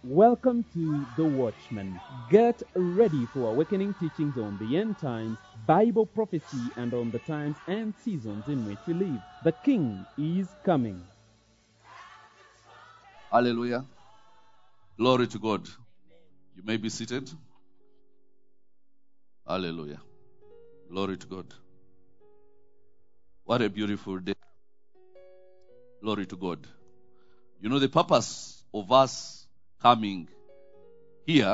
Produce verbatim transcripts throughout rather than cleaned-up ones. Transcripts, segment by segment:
Welcome to The Watchman. Get ready for awakening teachings on the end times, Bible prophecy, and on the times and seasons in which we live. The King is coming. Hallelujah. Glory to God. You may be seated. Hallelujah. Glory to God. What a beautiful day. Glory to God. You know, the purpose of us coming here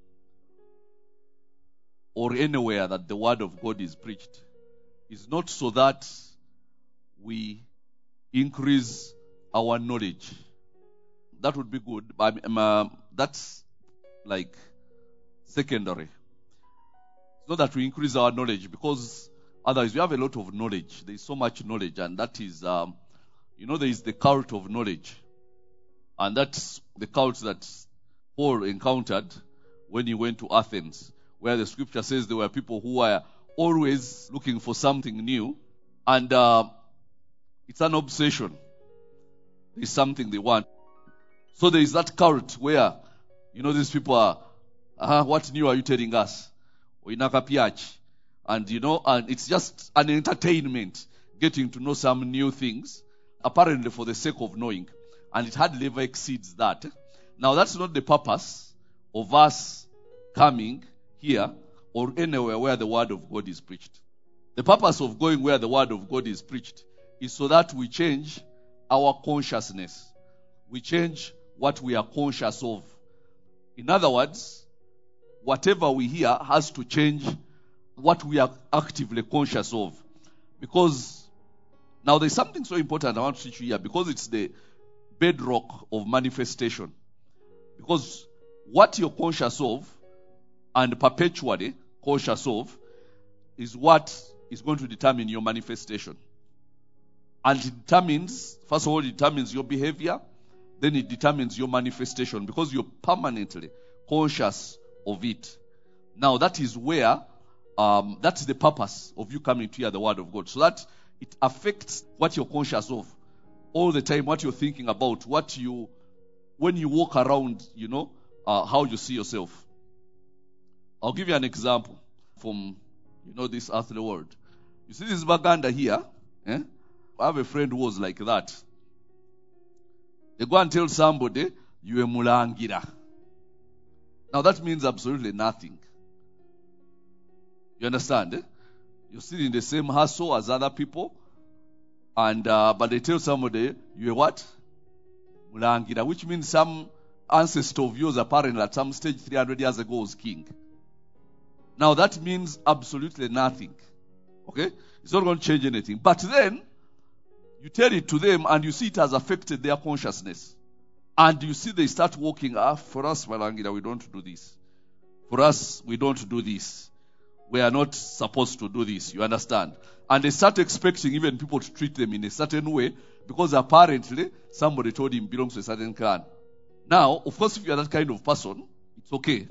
or anywhere that the word of God is preached is not so that we increase our knowledge. That would be good, but um, uh, that's like secondary. It's not that we increase our knowledge, because otherwise we have a lot of knowledge. There is so much knowledge, and that is, um, you know, there is the cult of knowledge. And that's the cult that Paul encountered when he went to Athens, where the scripture says there were people who were always looking for something new, and uh, it's an obsession. There's something they want. So there is that cult where, you know, these people are, uh, what new are you telling us? And, you know, and it's just an entertainment, getting to know some new things, apparently for the sake of knowing. And it hardly ever exceeds that. Now, that's not the purpose of us coming here or anywhere where the word of God is preached. The purpose of going where the word of God is preached is so that we change our consciousness. We change what we are conscious of. In other words, whatever we hear has to change what we are actively conscious of. Because now there's something so important I want to teach you here, because it's the bedrock of manifestation. Because what you're conscious of and perpetually conscious of is what is going to determine your manifestation. And it determines, first of all, it determines your behavior, then it determines your manifestation, because you're permanently conscious of it. Now that is where, um, that's the purpose of you coming to hear the word of God, so that it affects what you're conscious of all the time, what you're thinking about, what you, when you walk around, you know, uh, how you see yourself. I'll give you an example from, you know, this earthly world. You see this Baganda here? Eh? I have a friend who was like that. They go and tell somebody, you are mulangira. Now that means absolutely nothing. You understand? Eh? You're still in the same hustle as other people. And uh, but they tell somebody, you are what? Mulangira, which means some ancestor of yours apparently at some stage three hundred years ago was king. Now that means absolutely nothing. Okay? It's not going to change anything. But then, you tell it to them and you see it has affected their consciousness. And you see they start walking, ah, for us, Mulangira, we don't do this. For us, we don't do this. We are not supposed to do this, you understand? And they start expecting even people to treat them in a certain way, because apparently somebody told him belongs to a certain clan. Now, of course, if you are that kind of person, it's okay.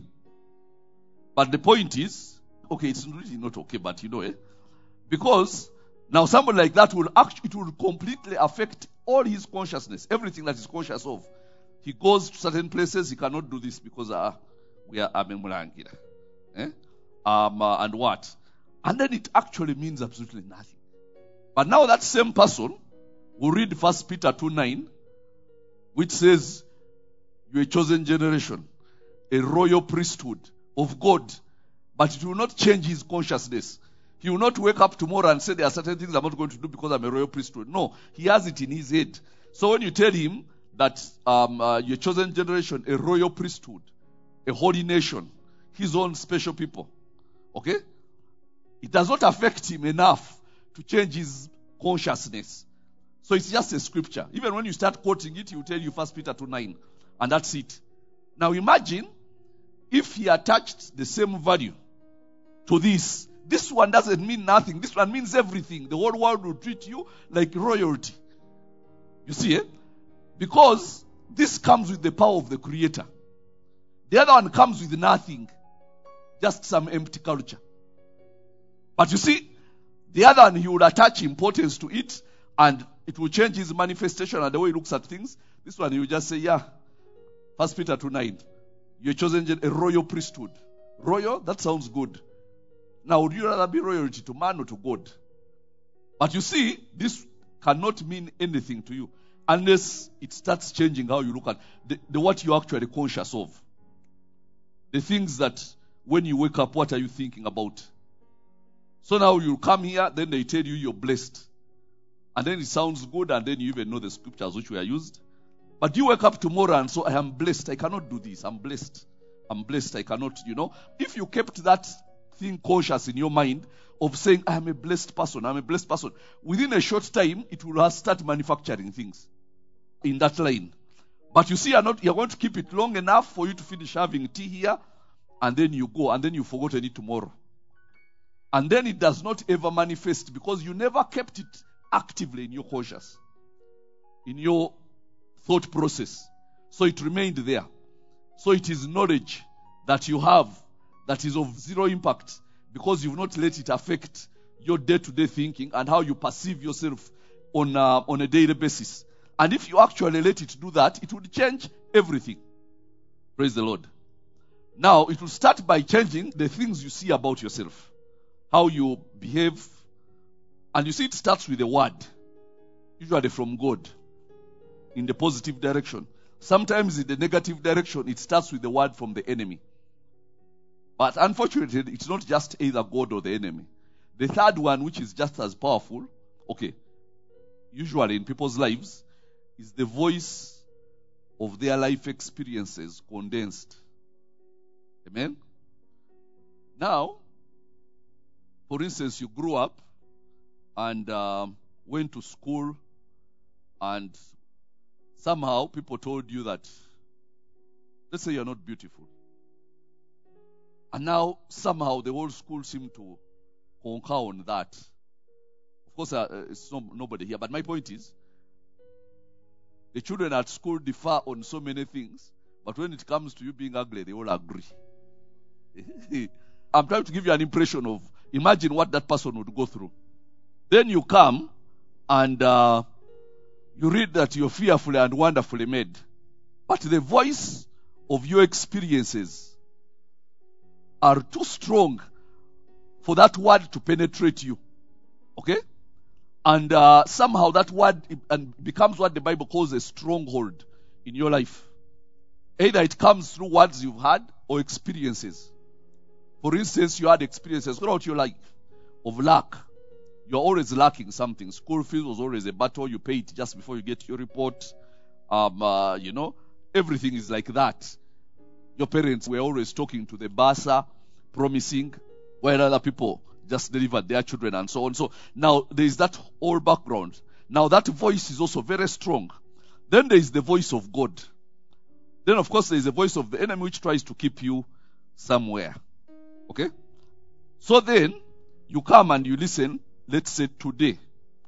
But the point is, okay, it's really not okay, but you know, eh? Because now somebody like that will actually, it will completely affect all his consciousness, everything that he's conscious of. He goes to certain places, he cannot do this because uh, we are Mulangira. Eh? Um, uh, and what? And then it actually means absolutely nothing. But now that same person will read First Peter two nine, which says, you're a chosen generation, a royal priesthood of God. But it will not change his consciousness. He will not wake up tomorrow and say, there are certain things I'm not going to do because I'm a royal priesthood. No, he has it in his head. So when you tell him that um, uh, you're a chosen generation, a royal priesthood, a holy nation, his own special people, okay? It does not affect him enough to change his consciousness. So it's just a scripture. Even when you start quoting it, he will tell you First Peter two nine. And that's it. Now imagine if he attached the same value to this. This one doesn't mean nothing. This one means everything. The whole world will treat you like royalty. You see, eh? Because this comes with the power of the Creator. The other one comes with nothing. Just some empty culture. But you see, the other one, he would attach importance to it, and it will change his manifestation and the way he looks at things. This one, he will just say, yeah, First Peter two nine. You're chosen a royal priesthood. Royal, that sounds good. Now, would you rather be royalty to man or to God? But you see, this cannot mean anything to you unless it starts changing how you look at the, the what you're actually conscious of. The things that when you wake up, what are you thinking about? So now you come here, then they tell you you're blessed. And then it sounds good, and then you even know the scriptures which were used. But you wake up tomorrow and so I am blessed. I cannot do this. I'm blessed. I'm blessed. I cannot, you know. If you kept that thing conscious in your mind of saying, I am a blessed person, I'm a blessed person, within a short time, it will start manufacturing things in that line. But you see, you're not, you're going to keep it long enough for you to finish having tea here, and then you go, and then you've forgotten it tomorrow. And then it does not ever manifest because you never kept it actively in your conscious, in your thought process. So it remained there. So it is knowledge that you have that is of zero impact because you've not let it affect your day-to-day thinking and how you perceive yourself on a, on a daily basis. And if you actually let it do that, it would change everything. Praise the Lord. Now, it will start by changing the things you see about yourself, how you behave. And you see, it starts with a word, usually from God, in the positive direction. Sometimes in the negative direction, it starts with the word from the enemy. But unfortunately, it's not just either God or the enemy. The third one, which is just as powerful, okay, usually in people's lives, is the voice of their life experiences condensed. Amen? Now, for instance, you grew up and uh, went to school and somehow people told you that, let's say you're not beautiful. And now somehow the whole school seemed to concur on that. Of course, uh, it's no, nobody here, but my point is, the children at school differ on so many things, but when it comes to you being ugly, they all agree. I'm trying to give you an impression of, imagine what that person would go through. Then you come and uh, you read that you're fearfully and wonderfully made. But the voice of your experiences are too strong for that word to penetrate you. Okay? And uh, somehow that word and becomes what the Bible calls a stronghold in your life. Either it comes through words you've had or experiences. For instance, you had experiences throughout your life of lack. You're always lacking something. School fees was always a battle. You pay it just before you get your report. Um, uh, you know, everything is like that. Your parents were always talking to the bursar, promising, while other people just delivered their children and so on. So now there is that whole background. Now that voice is also very strong. Then there is the voice of God. Then of course there is a voice of the enemy which tries to keep you somewhere. Okay? So then you come and you listen, let's say today,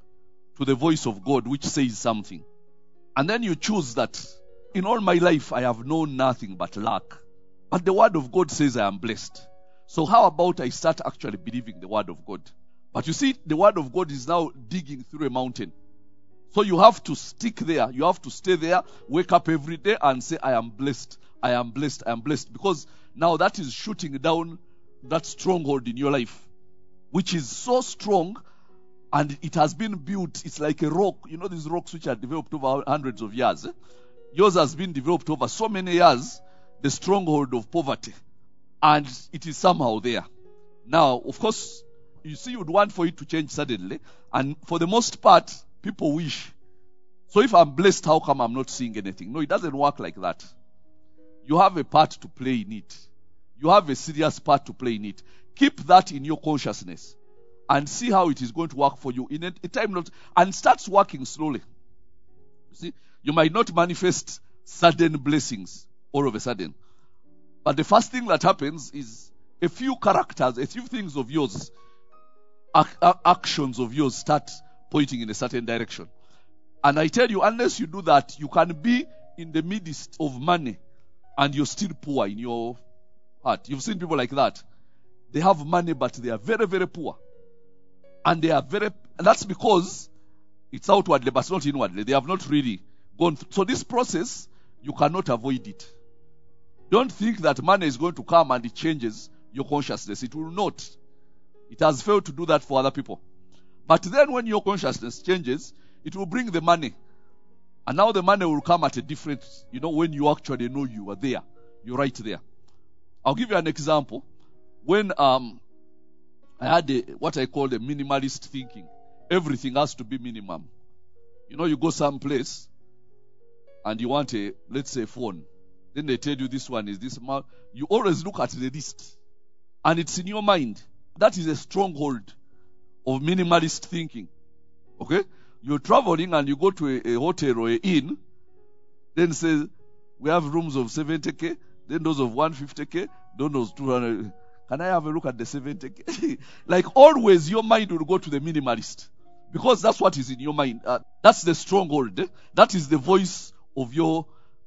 to the voice of God which says something. And then you choose that in all my life I have known nothing but lack. But the word of God says I am blessed. So how about I start actually believing the word of God? But you see, the word of God is now digging through a mountain. So you have to stick there. You have to stay there, wake up every day and say, I am blessed. I am blessed. I am blessed. Because now that is shooting down that stronghold in your life, which is so strong and it has been built. It's like a rock. You know these rocks which are developed over hundreds of years. Eh? Yours has been developed over so many years, the stronghold of poverty. And it is somehow there. Now, of course, you see you would want for it to change suddenly. And for the most part, people wish. So if I'm blessed, how come I'm not seeing anything? No, it doesn't work like that. You have a part to play in it. You have a serious part to play in it. Keep that in your consciousness. And see how it is going to work for you in a, a time not, and starts working slowly. You see, you might not manifest sudden blessings all of a sudden. But the first thing that happens is a few characters, a few things of yours, ac- actions of yours start pointing in a certain direction. And I tell you, unless you do that, you can be in the midst of money and you're still poor in your heart. You've seen people like that. They have money, but they are very, very poor. And they are very, and that's because it's outwardly, but not inwardly. They have not really gone through. So this process, you cannot avoid it. Don't think that money is going to come and it changes your consciousness. It will not. It has failed to do that for other people. But then when your consciousness changes, it will bring the money. And now the money will come at a different, you know, when you actually know you are there. You're right there. I'll give you an example. When um, I had a, what I call a minimalist thinking. Everything has to be minimum. You know, you go someplace and you want a, let's say, phone. Then they tell you this one is this amount. You always look at the list. And it's in your mind. That is a stronghold of minimalist thinking. Okay? You're traveling and you go to a, a hotel or an inn. Then says, we have rooms of seventy K. Then those of one hundred fifty K. Then those two hundred. Can I have a look at the seventy K? Like always, your mind will go to the minimalist. Because that's what is in your mind. Uh, that's the stronghold. Eh? That is the voice of your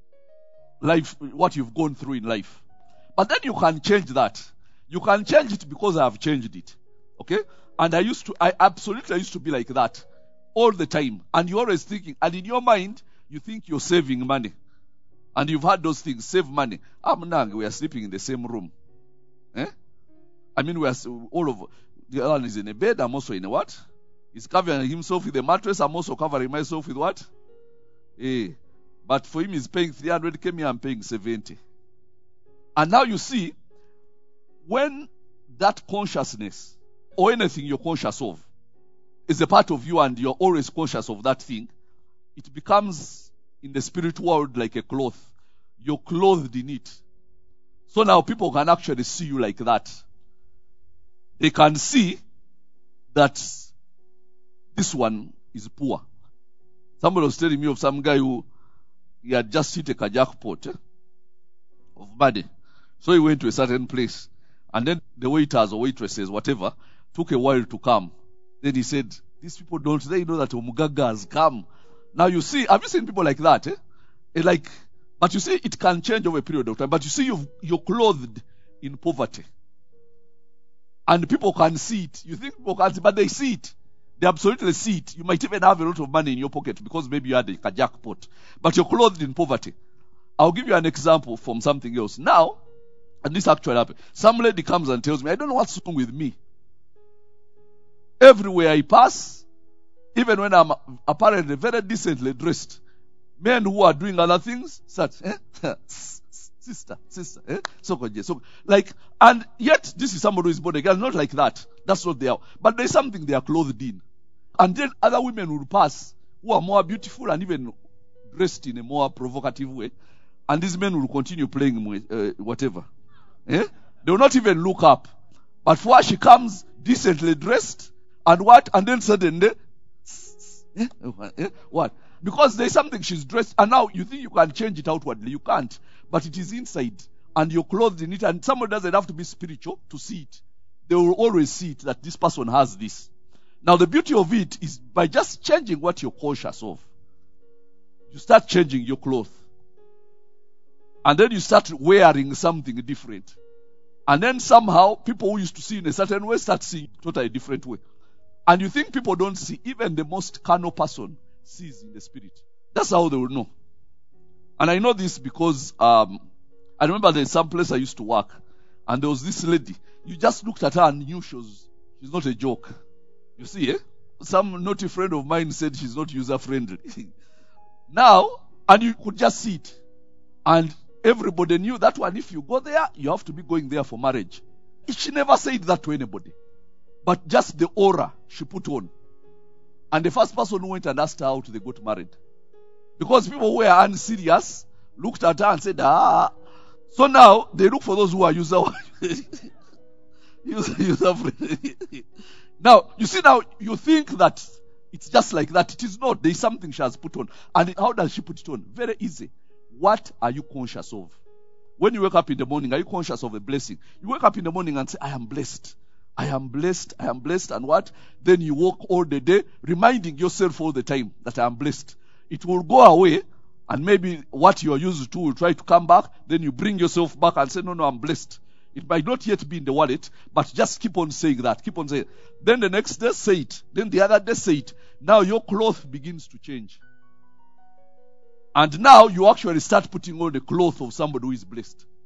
life, what you've gone through in life. But then you can change that. You can change it because I have changed it. Okay? And I used to, I absolutely used to be like that all the time. And you're always thinking, and in your mind, you think you're saving money. And you've had those things, save money. I'm Nang, we are sleeping in the same room. Eh? I mean, we are all over. The other one is in a bed, I'm also in a what? He's covering himself with a mattress, I'm also covering myself with what? Eh. But for him, he's paying three hundred K, me, I'm paying seventy. And now you see, when that consciousness, or anything you're conscious of, is a part of you and you're always conscious of that thing, it becomes in the spirit world like a cloth. You're clothed in it. So now people can actually see you like that. They can see that this one is poor. Somebody was telling me of some guy who he had just hit a jackpot eh, of money. So he went to a certain place. And then the waiters or waitresses, whatever, took a while to come. Then he said, these people don't, they know that Omugaga has come. Now you see, have you seen people like that? Eh? Eh, like, but you see, it can change over a period of time. But you see, you've, you're clothed in poverty. And people can see it. You think people can't see, but they see it. They absolutely see it. You might even have a lot of money in your pocket because maybe you had a, a jackpot. But you're clothed in poverty. I'll give you an example from something else. Now, and this actually happened. Some lady comes and tells me, I don't know what's wrong with me. Everywhere I pass, even when I'm apparently very decently dressed, men who are doing other things, such, eh? sister, sister, eh? So, so, like, and yet this is somebody who is born again, not like that. That's what they are. But there's something they are clothed in. And then other women will pass who are more beautiful and even dressed in a more provocative way. And these men will continue playing with uh, whatever. Eh? They will not even look up. But for her, she comes decently dressed and what? And then suddenly, eh? Eh? What? Because there's something she's dressed, and now you think you can change it outwardly. You can't. But it is inside, and you're clothed in it, and someone doesn't have to be spiritual to see it. They will always see it that this person has this. Now the beauty of it is by just changing what you're conscious of. You start changing your clothes. And then you start wearing something different. And then somehow people who used to see in a certain way start seeing totally different way. And you think people don't see, even the most carnal person sees in the spirit. That's how they will know. And I know this because um, I remember there's some place I used to work, and there was this lady. You just looked at her and knew she was, she's not a joke. You see, eh? Some naughty friend of mine said she's not user friendly. Now, and you could just see it. And everybody knew that one, if you go there, you have to be going there for marriage. She never said that to anybody. But just the aura she put on. And the first person who went and asked her out, they got married. Because people who were unserious looked at her and said, ah. So now, they look for those who are user user, user friendly. Now, you see now, you think that it's just like that. It is not. There is something she has put on. And how does she put it on? Very easy. What are you conscious of? When you wake up in the morning, are you conscious of a blessing? You wake up in the morning and say, I am blessed. I am blessed. I am blessed. And what? Then you walk all the day, reminding yourself all the time that I am blessed. It will go away, and maybe what you are used to will try to come back. Then you bring yourself back and say, no, no, I'm blessed. It might not yet be in the wallet, but just keep on saying that. Keep on saying it. Then the next day, say it. Then the other day, say it. Now your cloth begins to change. And now you actually start putting on the cloth of somebody who is blessed.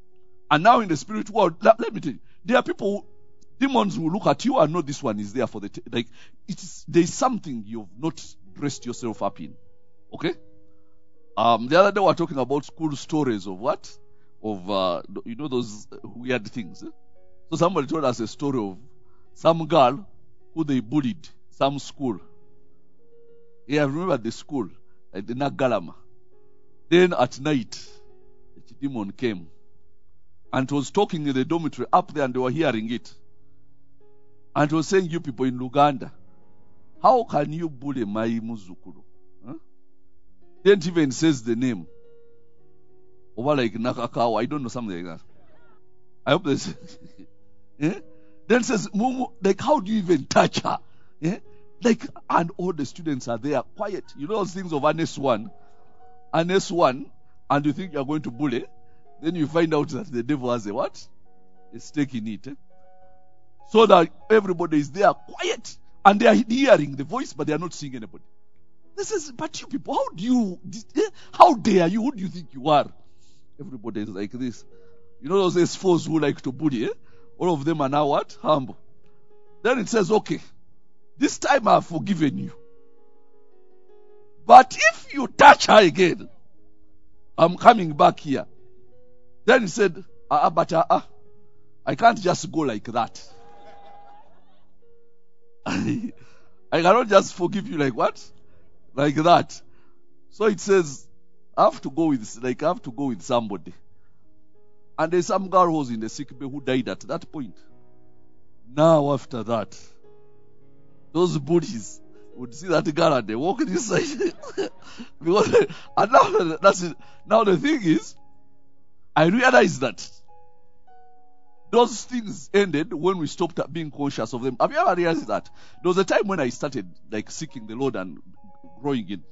And now in the spirit world, let, let me tell you, there are people, who, demons will look at you and know this one is there for the, t- like, it's, there's something you've not dressed yourself up in. Okay? Um, the other day we were talking about school stories of what? Of, uh, you know, those weird things. Eh? So somebody told us a story of some girl who they bullied, some school. Yeah, I remember the school, like the Nagalama. Then at night, the demon came and was talking in the dormitory up there, and they were hearing it. And was saying, you people in Luganda, how can you bully my Muzukuru? Huh? Then even says the name. Over like Nakakawa, I don't know, something like that. I hope this. Yeah? Then says, Mumu, like, how do you even touch her? Yeah? Like, and all the students are there, quiet. You know those things of an S one? An S one, and you think you're going to bully, then you find out that the devil has a what? A stake in it. Eh? So that everybody is there, quiet. And they are hearing the voice, but they are not seeing anybody. This is, but you people, how do you, how dare you? Who do you think you are? Everybody is like this. You know those S fours who like to bully, eh? All of them are now what? Humble. Then it says, okay, this time I have forgiven you. But if you touch her again, I'm coming back here. Then he said, ah, but uh, uh, I can't just go like that. I cannot just forgive you like what? Like that. So it says, I have to go with, like, I have to go with somebody. And there's some girl who was in the sick bay who died at that point. Now after that, those bullies would see that girl and they walk this side. Because, and now, that's it. Now the thing is, I realized that those things ended when we stopped being conscious of them. Have you ever realized that? There was a time when I started like seeking the Lord and growing in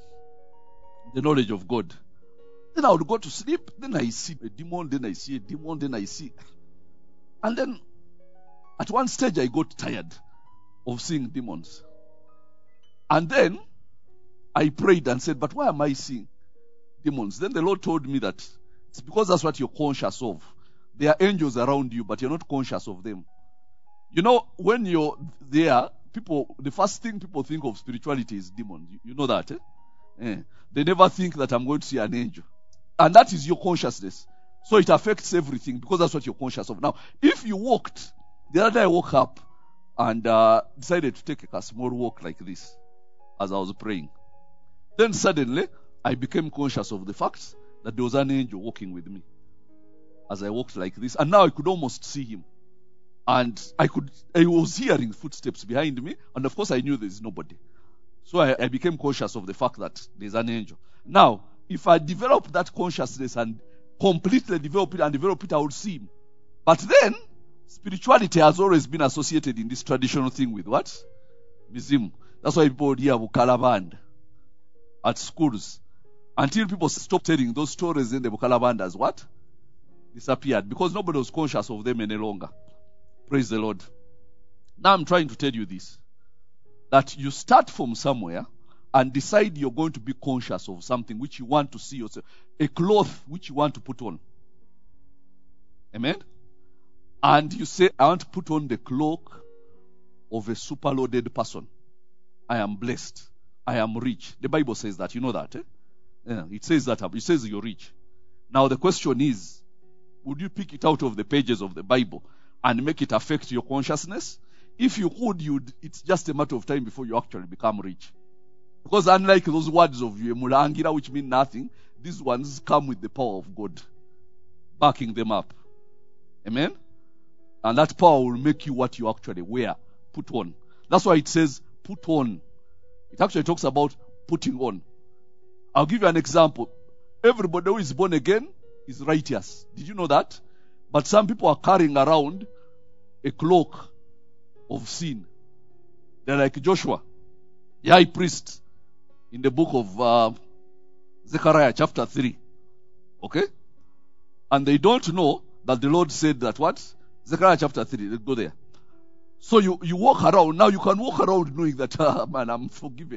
the knowledge of God. Then I would go to sleep, then I see a demon, then I see a demon, then I see. And then at one stage I got tired of seeing demons. And then I prayed and said, but why am I seeing demons? Then the Lord told me that it's because that's what you're conscious of. There are angels around you, but you're not conscious of them. You know, when you're there, people, the first thing people think of spirituality is demons. You, you know that, eh? Eh. They never think that I'm going to see an angel. And that is your consciousness. So it affects everything because that's what you're conscious of. Now, if you walked, the other day I woke up and uh, decided to take a small walk like this as I was praying. Then suddenly, I became conscious of the fact that there was an angel walking with me as I walked like this. And now I could almost see him. And I could, I was hearing footsteps behind me. And of course, I knew there's nobody. So I, I became conscious of the fact that there's an angel. Now, if I develop that consciousness and completely develop it and develop it, I would see him. But then, spirituality has always been associated in this traditional thing with what? Mizimu. That's why people here have Bukalaband at schools. Until people stopped telling those stories, then the Bukalaband has what? Disappeared. Because nobody was conscious of them any longer. Praise the Lord. Now I'm trying to tell you this. That you start from somewhere and decide you're going to be conscious of something which you want to see yourself. A cloth which you want to put on. Amen? And you say, I want to put on the cloak of a super loaded person. I am blessed. I am rich. The Bible says that. You know that, eh? Yeah, it says that. It says you're rich. Now the question is, would you pick it out of the pages of the Bible and make it affect your consciousness? If you could, you'd, it's just a matter of time before you actually become rich. Because unlike those words of Mulangira, which mean nothing, these ones come with the power of God, backing them up. Amen? And that power will make you what you actually wear, put on. That's why it says, put on. It actually talks about putting on. I'll give you an example. Everybody who is born again is righteous. Did you know that? But some people are carrying around a cloak of sin. They're like Joshua, the high priest, in the book of uh, Zechariah chapter three. Okay? And they don't know that the Lord said that what? Zechariah chapter three. Let's go there. So you, you walk around. Now you can walk around knowing that, ah, man, I'm forgiven.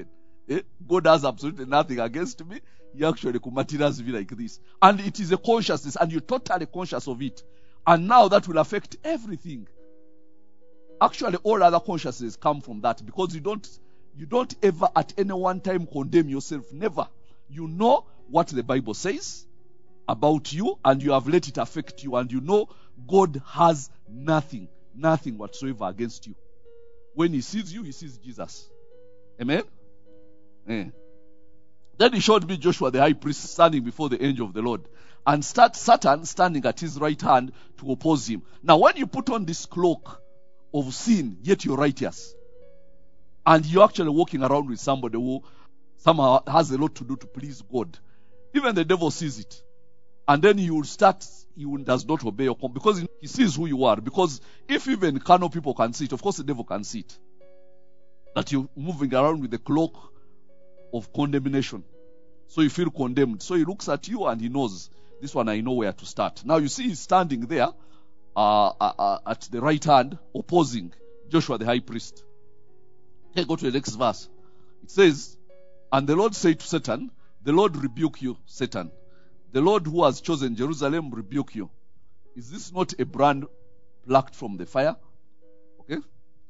Eh? God has absolutely nothing against me. He actually materials me like this. And it is a consciousness, and you're totally conscious of it. And now that will affect everything. Actually, all other consciousnesses come from that, because you don't you don't ever at any one time condemn yourself. Never. You know what the Bible says about you, and you have let it affect you, and you know God has nothing, nothing whatsoever against you. When he sees you, he sees Jesus. Amen? Eh. Then he showed me Joshua the high priest standing before the angel of the Lord, and start Satan standing at his right hand to oppose him. Now when you put on this cloak of sin, yet you're righteous, and you're actually walking around with somebody who somehow has a lot to do to please God, even the devil sees it. And then he will start, he will, does not obey your command, because he sees who you are. Because if even carnal people can see it, of course the devil can see it, that you're moving around with the cloak of condemnation. So you feel condemned. So he looks at you and he knows, this one I know where to start. Now you see he's standing there uh, uh, uh, at the right hand, opposing Joshua the high priest. Okay, go to the next verse. It says, and the Lord said to Satan, the Lord rebuke you, Satan. The Lord who has chosen Jerusalem rebuke you. Is this not a brand plucked from the fire? Okay.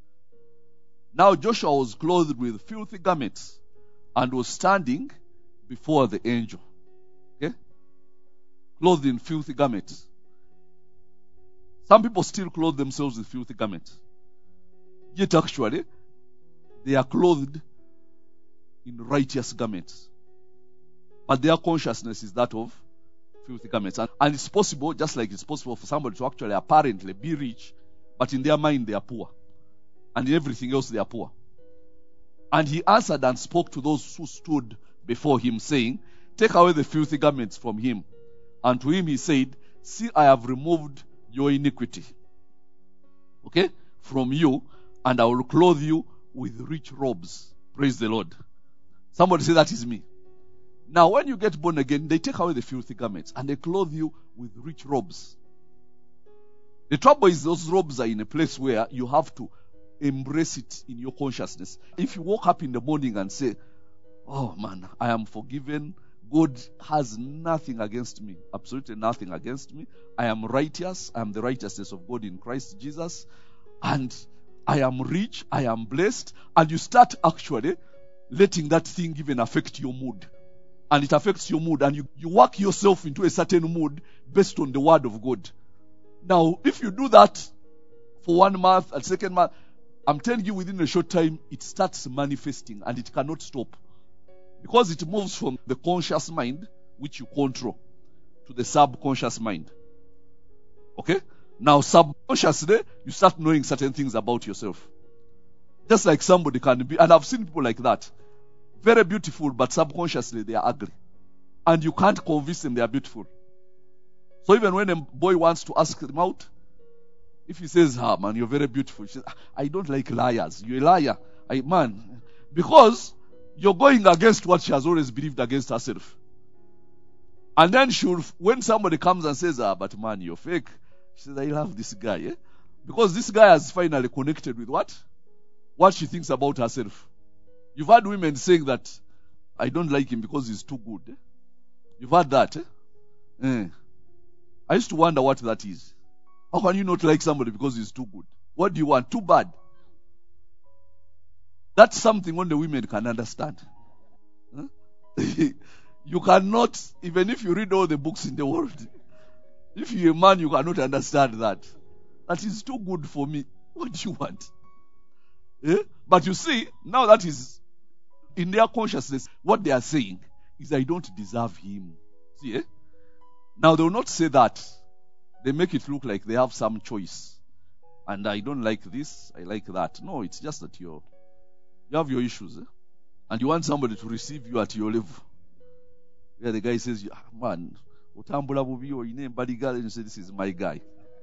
Now Joshua was clothed with filthy garments and was standing before the angel. Okay. Clothed in filthy garments. Some people still clothe themselves with filthy garments. Yet actually, they are clothed in righteous garments. But their consciousness is that of filthy garments. And, and it's possible, just like it's possible for somebody to actually apparently be rich, but in their mind they are poor. And in everything else they are poor. And he answered and spoke to those who stood before him, saying, take away the filthy garments from him. And to him he said, see, I have removed your iniquity, okay, from you, and I will clothe you with rich robes. Praise the Lord. Somebody say, that is me. Now when you get born again, they take away the filthy garments and they clothe you with rich robes. The trouble is those robes are in a place where you have to embrace it in your consciousness. If you woke up in the morning and say, oh man, I am forgiven, God has nothing against me, absolutely nothing against me, I am righteous, I am the righteousness of God in Christ Jesus, and I am rich, I am blessed, and you start actually letting that thing even affect your mood. And it affects your mood, and you, you work yourself into a certain mood based on the word of God. Now, if you do that for one month and second month, I'm telling you, within a short time, it starts manifesting and it cannot stop. Because it moves from the conscious mind, which you control, to the subconscious mind. Okay? Now, subconsciously, you start knowing certain things about yourself. Just like somebody can be, and I've seen people like that. Very beautiful, but subconsciously they are ugly. And you can't convince them they are beautiful. So even when a boy wants to ask them out, if he says, ah man, you're very beautiful, he says, I don't like liars. You're a liar. I, man, because you're going against what she has always believed against herself. And then she'll, when somebody comes and says, ah, but man, you're fake, she says, I love this guy. Eh? Because this guy has finally connected with what? What she thinks about herself. You've had women saying that, I don't like him because he's too good. Eh? You've had that. Eh? Eh. I used to wonder what that is. How can you not like somebody because he's too good? What do you want? Too bad. That's something only women can understand. Huh? You cannot, even if you read all the books in the world, if you're a man, you cannot understand that. That is too good for me. What do you want? Eh? But you see, now that is in their consciousness, what they are saying is, I don't deserve him. See, eh? Now they will not say that. They make it look like they have some choice. And I don't like this, I like that. No, it's just that you're, you have your issues. Eh? And you want somebody to receive you at your level. Where the guy says, ah, man, Otambula Bubio, you name buddy girl, and you say, this is my guy.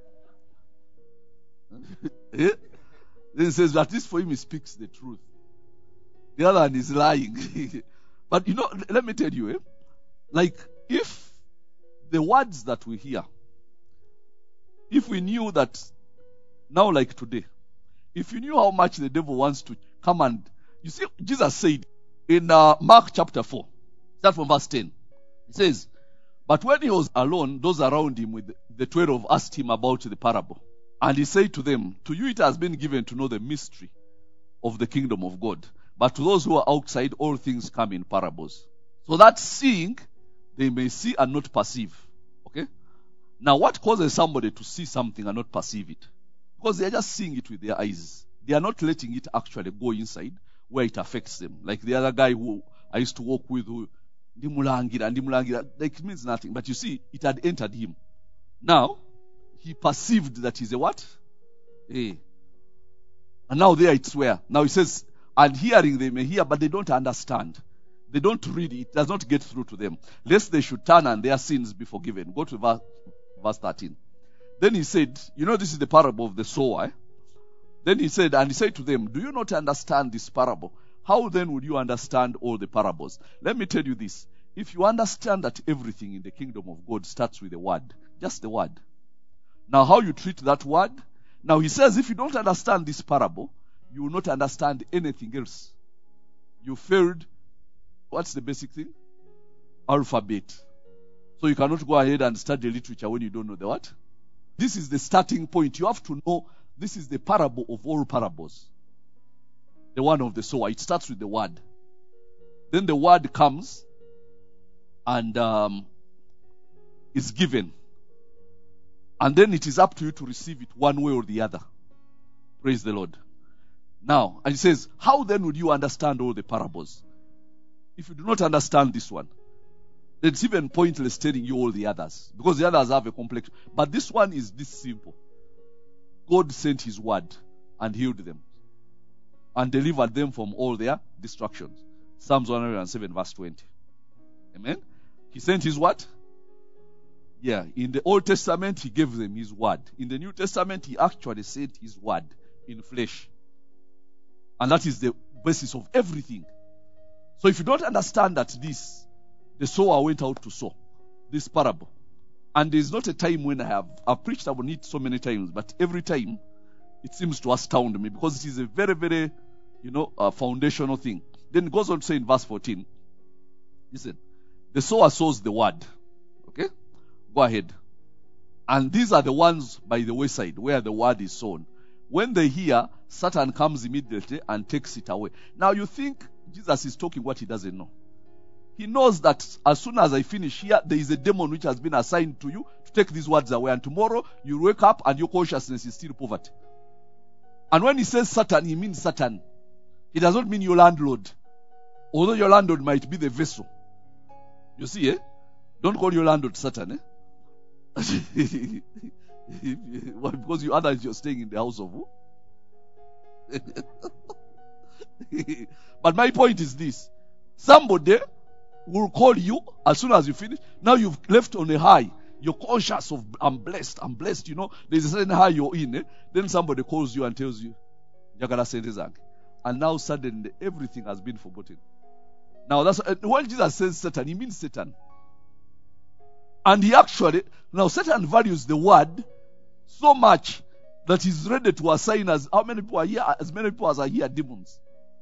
Eh? Then he says, at least for him, he speaks the truth. The other one is lying. But you know, let me tell you, eh? Like, if the words that we hear, if we knew that, now like today, if you knew how much the devil wants to come and, you see, Jesus said, In uh, Mark chapter four, start from verse ten. It says, but when he was alone, those around him with the twelve asked him about the parable. And he said to them, to you it has been given to know the mystery of the kingdom of God. But to those who are outside, all things come in parables. So that seeing, they may see and not perceive. Okay? Now what causes somebody to see something and not perceive it? Because they are just seeing it with their eyes. They are not letting it actually go inside where it affects them. Like the other guy who I used to work with, who Ndimulangira, Ndimulangira, like it means nothing. But you see, it had entered him. Now, he perceived that he's a what? Hey. And now there it's where. Now he says, and hearing they may hear, but they don't understand. They don't read it. It does not get through to them. Lest they should turn and their sins be forgiven. Go to verse, verse thirteen. Then he said, you know this is the parable of the sower. Eh? Then he said, and he said to them, do you not understand this parable? How then would you understand all the parables? Let me tell you this. If you understand that everything in the kingdom of God starts with a word, just the word. Now how you treat that word? Now he says, if you don't understand this parable, you will not understand anything else. You failed, what's the basic thing? Alphabet. So you cannot go ahead and study literature when you don't know the what? This is the starting point. You have to know this is the parable of all parables. The one of the sower. It starts with the word. Then the word comes and um, is given. And then it is up to you to receive it one way or the other. Praise the Lord. Now, and he says, how then would you understand all the parables? If you do not understand this one, then it's even pointless telling you all the others. Because the others have a complex. But this one is this simple. God sent his word and healed them. And delivered them from all their destructions. Psalms one hundred seven verse twenty. Amen. He sent his what? Yeah. In the Old Testament, he gave them his word. In the New Testament, he actually sent his word in flesh. And that is the basis of everything. So if you don't understand that this, the sower went out to sow, this parable. And there's not a time when I have, I've preached about it so many times, but every time, it seems to astound me because it is a very, very, you know, uh, foundational thing. Then it goes on to say in verse fourteen, listen, the sower sows the word. Okay? Go ahead. And these are the ones by the wayside where the word is sown. When they hear, Satan comes immediately and takes it away. Now you think Jesus is talking what he doesn't know. He knows that as soon as I finish here, there is a demon which has been assigned to you to take these words away. And tomorrow you wake up and your consciousness is still poverty. And when he says Satan, he means Satan. He does not mean your landlord. Although your landlord might be the vessel. You see, eh? Don't call your landlord Satan, eh? Well, because you otherwise you're staying in the house of who? But my point is this. Somebody will call you as soon as you finish. Now you've left on a high. You're conscious of, I'm blessed, I'm blessed, you know. There's a certain high you're in. Eh? Then somebody calls you and tells you, and now suddenly everything has been forgotten. Now that's when Jesus says Satan, he means Satan. And he actually, now Satan values the word so much that he's ready to assign as how many people are here, as many people as are here demons.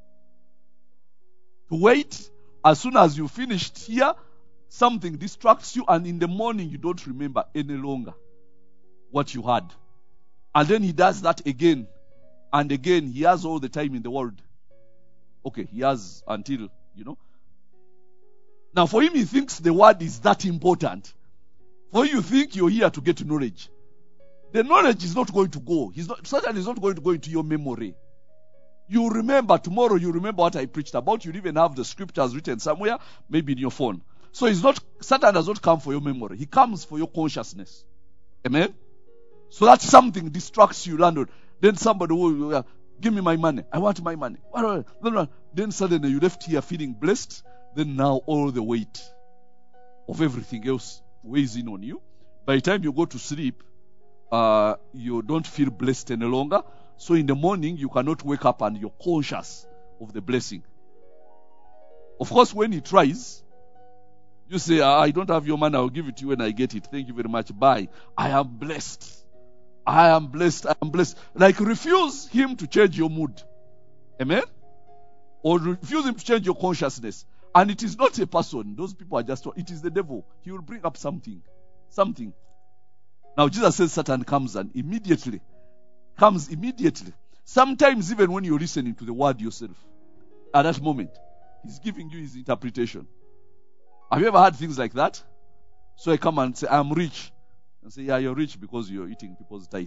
To wait, as soon as you finished here, something distracts you, and in the morning you don't remember any longer what you had. And then he does that again and again. He has all the time in the world. Okay, he has until, you know. Now for him, he thinks the word is that important. For you think you're here to get knowledge. The knowledge is not going to go. He's not, Satan is not going to go into your memory. You remember tomorrow, you remember what I preached about. You even have the scriptures written somewhere, maybe in your phone. So it's not, Satan does not come for your memory. He comes for your consciousness. Amen? So that something distracts you, landlord. Then somebody will, uh, give me my money. I want my money. Then suddenly you left here feeling blessed. Then now all the weight of everything else weighs in on you. By the time you go to sleep, uh, you don't feel blessed any longer. So in the morning, you cannot wake up and you're conscious of the blessing. Of course, when he tries, you say, I don't have your money, I'll give it to you when I get it. Thank you very much. Bye. I am blessed. I am blessed. I am blessed. Like refuse him to change your mood. Amen? or refusing to change your consciousness. And it is not a person. Those people are just, it is the devil. He will bring up something. Something. Now Jesus says Satan comes and immediately, comes immediately. Sometimes even when you're listening to the word yourself, at that moment, he's giving you his interpretation. Have you ever had things like that? So I come and say, I'm rich. And say, yeah, you're rich because you're eating people's tithe.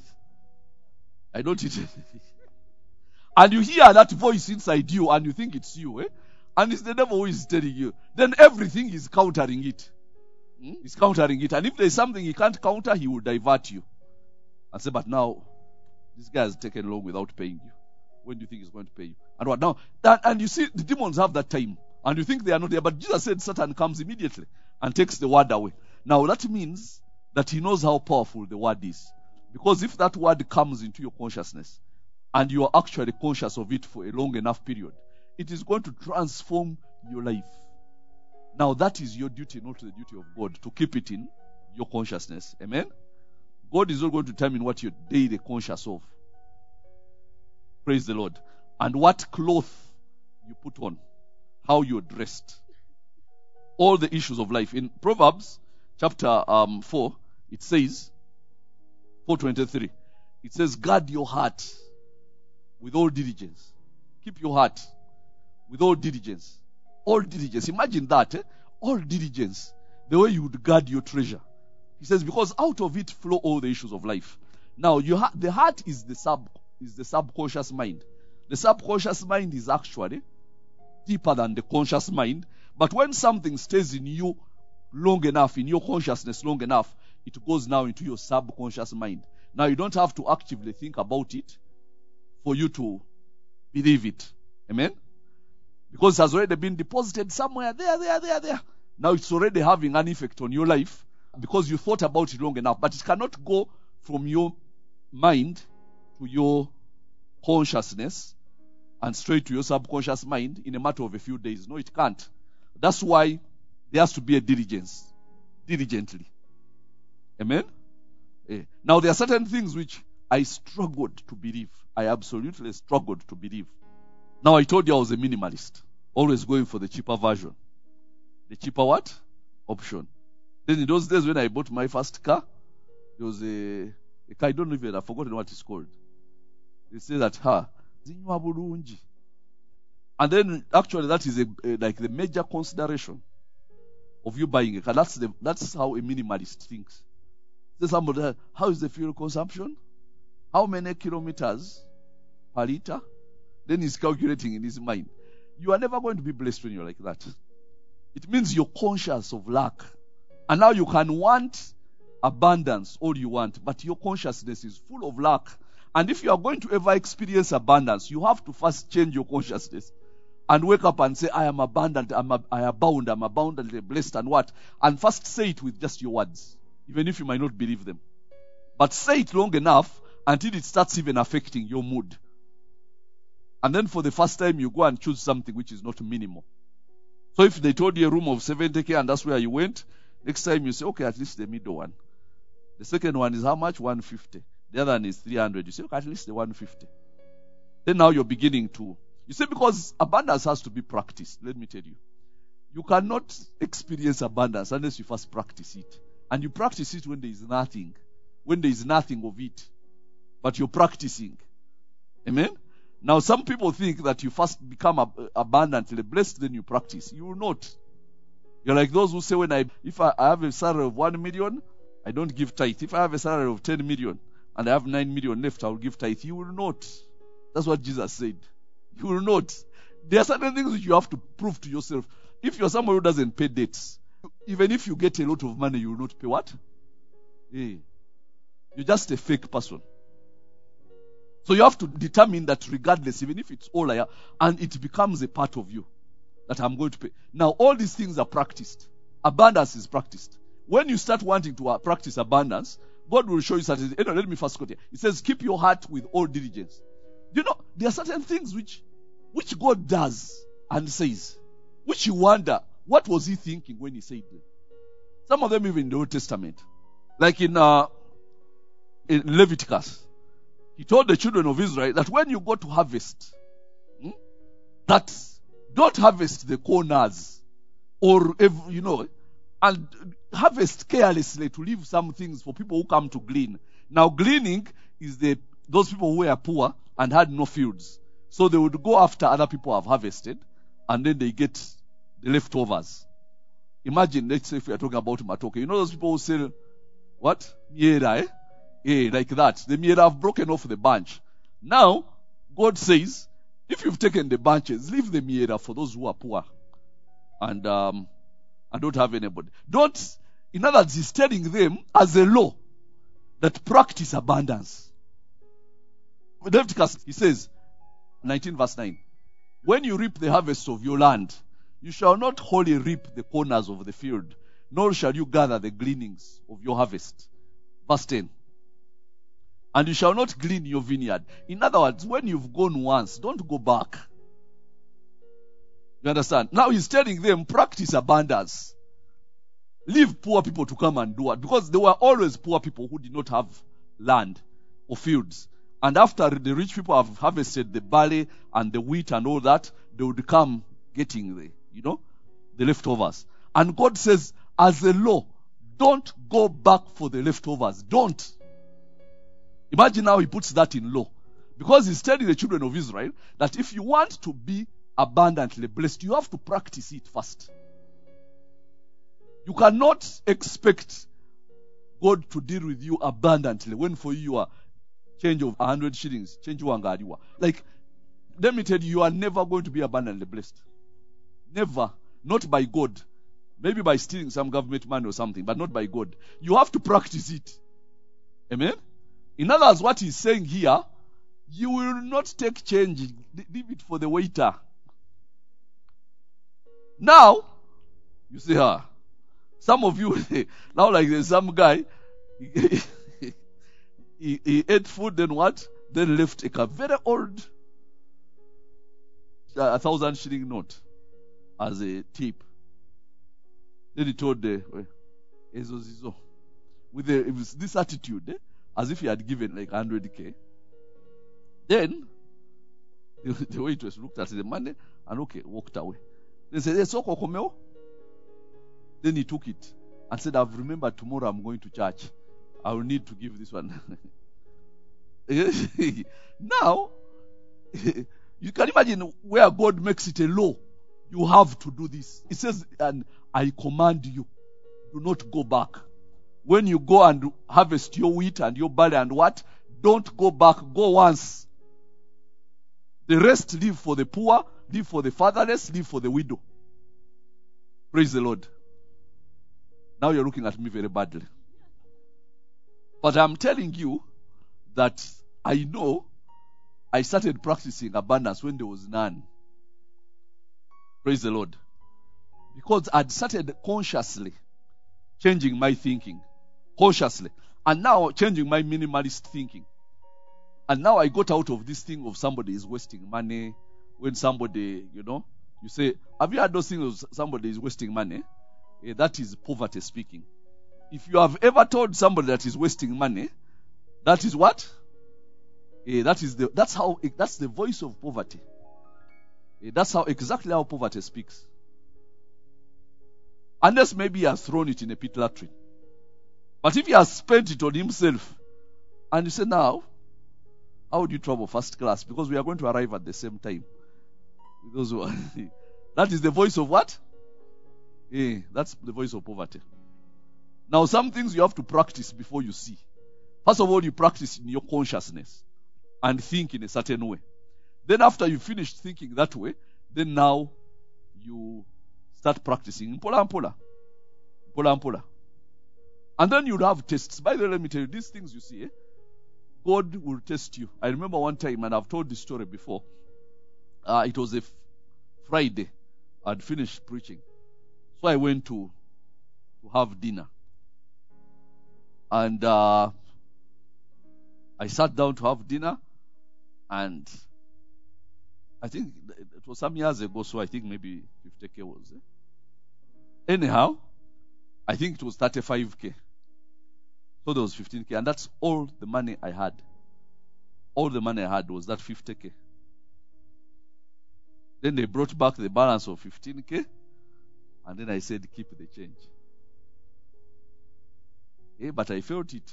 I don't eat it. And you hear that voice inside you and you think it's you, eh? And it's the devil who is telling you. Then everything is countering it. Hmm? He's countering it. And if there's something he can't counter, he will divert you. And say, but now, this guy has taken long without paying you. When do you think he's going to pay you? And what now? That, and you see, the demons have that time. And you think they are not there. But Jesus said Satan comes immediately and takes the word away. Now that means that he knows how powerful the word is. Because if that word comes into your consciousness, and you are actually conscious of it for a long enough period, it is going to transform your life. Now that is your duty, not the duty of God, to keep it in your consciousness. Amen? God is not going to determine what you're daily conscious of. Praise the Lord. And what cloth you put on, how you're dressed. All the issues of life. In Proverbs chapter um, four, it says, four twenty-three, it says, guard your heart with all diligence. Keep your heart with all diligence. All diligence. Imagine that. Eh? All diligence. The way you would guard your treasure. He says, because out of it flow all the issues of life. Now, you ha- the heart is the sub is the subconscious mind. The subconscious mind is actually deeper than the conscious mind. But when something stays in you long enough, in your consciousness long enough, it goes now into your subconscious mind. Now you don't have to actively think about it for you to believe it. Amen? Because it has already been deposited somewhere there, there, there, there. Now it's already having an effect on your life because you thought about it long enough. But it cannot go from your mind to your consciousness and straight to your subconscious mind in a matter of a few days. No, it can't. That's why there has to be a diligence. Diligently. Amen? Eh. Now there are certain things which I struggled to believe. I absolutely struggled to believe. Now I told you I was a minimalist. Always going for the cheaper version. The cheaper what? Option. Then in those days when I bought my first car, there was a, a car, I don't know if I've forgotten what it's called. They say that, ha, and then actually that is a, a, like the major consideration of you buying a car. That's the that's how a minimalist thinks. Say somebody, how is the fuel consumption? How many kilometers per liter? Then he's calculating in his mind. You are never going to be blessed when you're like that. It means you're conscious of lack. And now you can want abundance all you want, but your consciousness is full of lack. And if you are going to ever experience abundance, you have to first change your consciousness and wake up and say, I am abundant, I'm ab- I abound, I'm abundantly blessed, and what? And first say it with just your words, even if you might not believe them. But say it long enough until it starts even affecting your mood. And then for the first time, you go and choose something which is not minimal. So if they told you a room of seventy K and that's where you went, next time you say, okay, at least the middle one. The second one is how much? one hundred fifty. The other one is three hundred. You say, okay, at least the one hundred fifty. Then now you're beginning to... You see, because abundance has to be practiced. Let me tell you. You cannot experience abundance unless you first practice it. And you practice it when there is nothing. When there is nothing of it. But you're practicing. Amen? Now some people think that you first become ab- abundantly blessed, then you practice. You will not. You're like those who say, when I, if I, I have a salary of one million, I don't give tithe. If I have a salary of ten million, and I have nine million left, I will give tithe. You will not. That's what Jesus said. You will not. There are certain things which you have to prove to yourself. If you're somebody who doesn't pay debts, even if you get a lot of money, you will not pay what? Hey. You're just a fake person. So you have to determine that regardless, even if it's all I have, and it becomes a part of you, that I'm going to pay. Now, all these things are practiced. Abundance is practiced. When you start wanting to uh, practice abundance, God will show you certain things. Anyway, let me first quote here. It says, keep your heart with all diligence. You know, there are certain things which, which God does and says, which you wonder, what was he thinking when he said them? Some of them even in the Old Testament. Like in, uh, in Leviticus. He told the children of Israel that when you go to harvest, hmm, that Don't harvest the corners or, you know, and harvest carelessly to leave some things for people who come to glean. Now, gleaning is the those people who were poor and had no fields. So they would go after other people have harvested, and then they get the leftovers. Imagine, let's say if we are talking about matoke. You know those people who sell, what? Miera, eh? Yeah, like that. The miera have broken off the bunch. Now, God says, if you've taken the bunches, leave the miera for those who are poor. And, um, and don't have anybody. Don't, in other words, he's telling them as a law that practice abundance. Leviticus, he says, nineteen verse nine, when you reap the harvest of your land, you shall not wholly reap the corners of the field, nor shall you gather the gleanings of your harvest. Verse ten, and you shall not glean your vineyard. In other words, when you've gone once, don't go back. You understand? Now he's telling them, practice abundance. Leave poor people to come and do it. Because there were always poor people who did not have land or fields. And after the rich people have harvested the barley and the wheat and all that, they would come getting the, you know, the leftovers. And God says, as a law, don't go back for the leftovers. Don't. Imagine how he puts that in law. Because he's telling the children of Israel that if you want to be abundantly blessed, you have to practice it first. You cannot expect God to deal with you abundantly when for you you are change of a hundred shillings, change wangariwa. Like, let me tell you, you are never going to be abundantly blessed. Never. Not by God. Maybe by stealing some government money or something, but not by God. You have to practice it. Amen? In other words, what he's saying here, you will not take change. Leave it for the waiter. Now, you see her. Some of you, now like there's some guy, he, he, he ate food, then what? Then left a very old, uh, a thousand shilling note as a tip. Then he told the, uh, with the, it was this attitude, eh, as if he had given like one hundred K. Then, the, the waitress looked at the money and okay, walked away. They said, hey, so kokomeo? Then he took it and said, I've remembered tomorrow I'm going to church. I will need to give this one. Now, you can imagine where God makes it a law. You have to do this. It says, and I command you, do not go back. When you go and harvest your wheat and your barley and what, don't go back. Go once. The rest leave for the poor, leave for the fatherless, leave for the widow. Praise the Lord. Now you're looking at me very badly. But I'm telling you that I know I started practicing abundance when there was none. Praise the Lord. Because I'd started consciously changing my thinking. Consciously. And now changing my minimalist thinking. And now I got out of this thing of somebody is wasting money. When somebody, you know, you say, have you heard those things of somebody is wasting money? Eh, that is poverty speaking. If you have ever told somebody that is wasting money, that is what? Eh, that is the that's how that's the voice of poverty. Eh, that's how exactly how poverty speaks. Unless maybe he has thrown it in a pit latrine. But if he has spent it on himself, and you say now, how would you travel first class? Because we are going to arrive at the same time. Those who are that is the voice of what? Eh, that's the voice of poverty. Now, some things you have to practice before you see. First of all, you practice in your consciousness and think in a certain way. Then after you finish thinking that way, then now you start practicing. Mpola mpola. Mpola mpola. And then you'll have tests. By the way, let me tell you, these things you see, eh, God will test you. I remember one time, and I've told this story before. Uh, it was a f- Friday. I'd finished preaching. So I went to, to have dinner. And uh, I sat down to have dinner. And I think it was some years ago, so I think maybe fifty K was it. Anyhow, I think it was thirty-five K. So there was fifteen K. And that's all the money I had. All the money I had was that fifty K. Then they brought back the balance of fifteen K. And then I said, keep the change. Eh, but I felt it.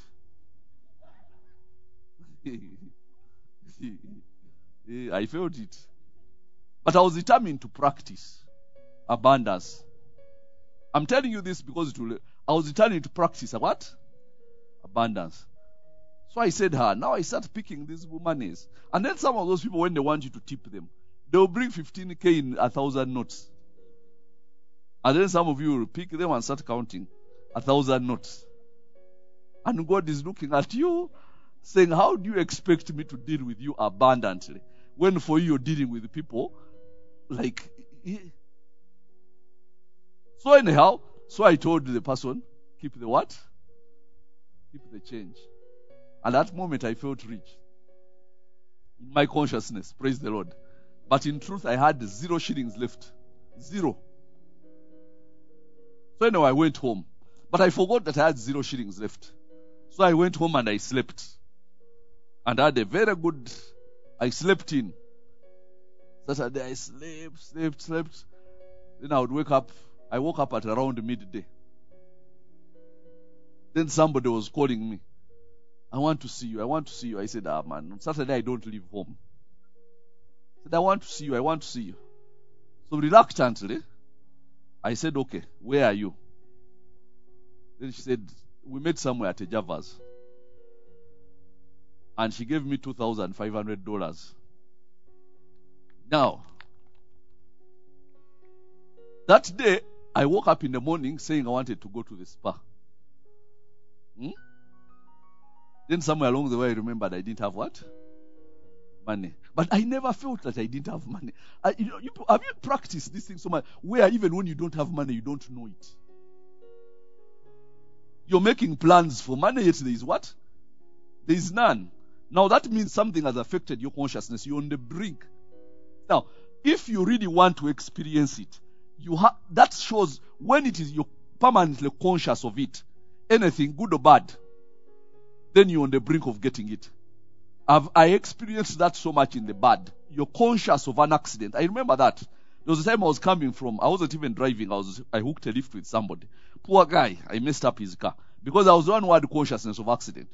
eh, I felt it. But I was determined to practice abundance. I'm telling you this because it will, I was determined to practice a what? Abundance. So I said her, now I start picking these monies. And then some of those people, when they want you to tip them, they'll bring fifteen K in a thousand notes. And then some of you will pick them and start counting a thousand notes. And God is looking at you, saying, how do you expect me to deal with you abundantly? When for you you're dealing with people like... So anyhow, so I told the person, keep the what? Keep the change. At that moment I felt rich. In my consciousness, praise the Lord. But in truth I had zero shillings left. Zero. So anyway, I went home. But I forgot that I had zero shillings left. So I went home and I slept. And I had a very good... I slept in. Saturday I slept, slept, slept. Then I would wake up. I woke up at around midday. Then somebody was calling me. I want to see you. I want to see you. I said, ah man, on Saturday I don't leave home. I said, I want to see you. I want to see you. So reluctantly, I said, okay, where are you? Then she said, we met somewhere at a Java's. And she gave me two thousand five hundred dollars. Now, that day, I woke up in the morning saying I wanted to go to the spa. Hmm? Then somewhere along the way, I remembered I didn't have what? Money. But I never felt that I didn't have money. I, you know, you, have you practiced this thing so much where even when you don't have money, you don't know it? You're making plans for money, yet there is what? There is none. Now that means something has affected your consciousness. You're on the brink. Now, if you really want to experience it, you ha- that shows when it is you're permanently conscious of it, anything good or bad, then you're on the brink of getting it. I've, I experienced that so much in the bad. You're conscious of an accident. I remember that. There was a time I was coming from, I wasn't even driving, I was I hooked a lift with somebody. Poor guy, I messed up his car. Because I was the one who had consciousness of accident.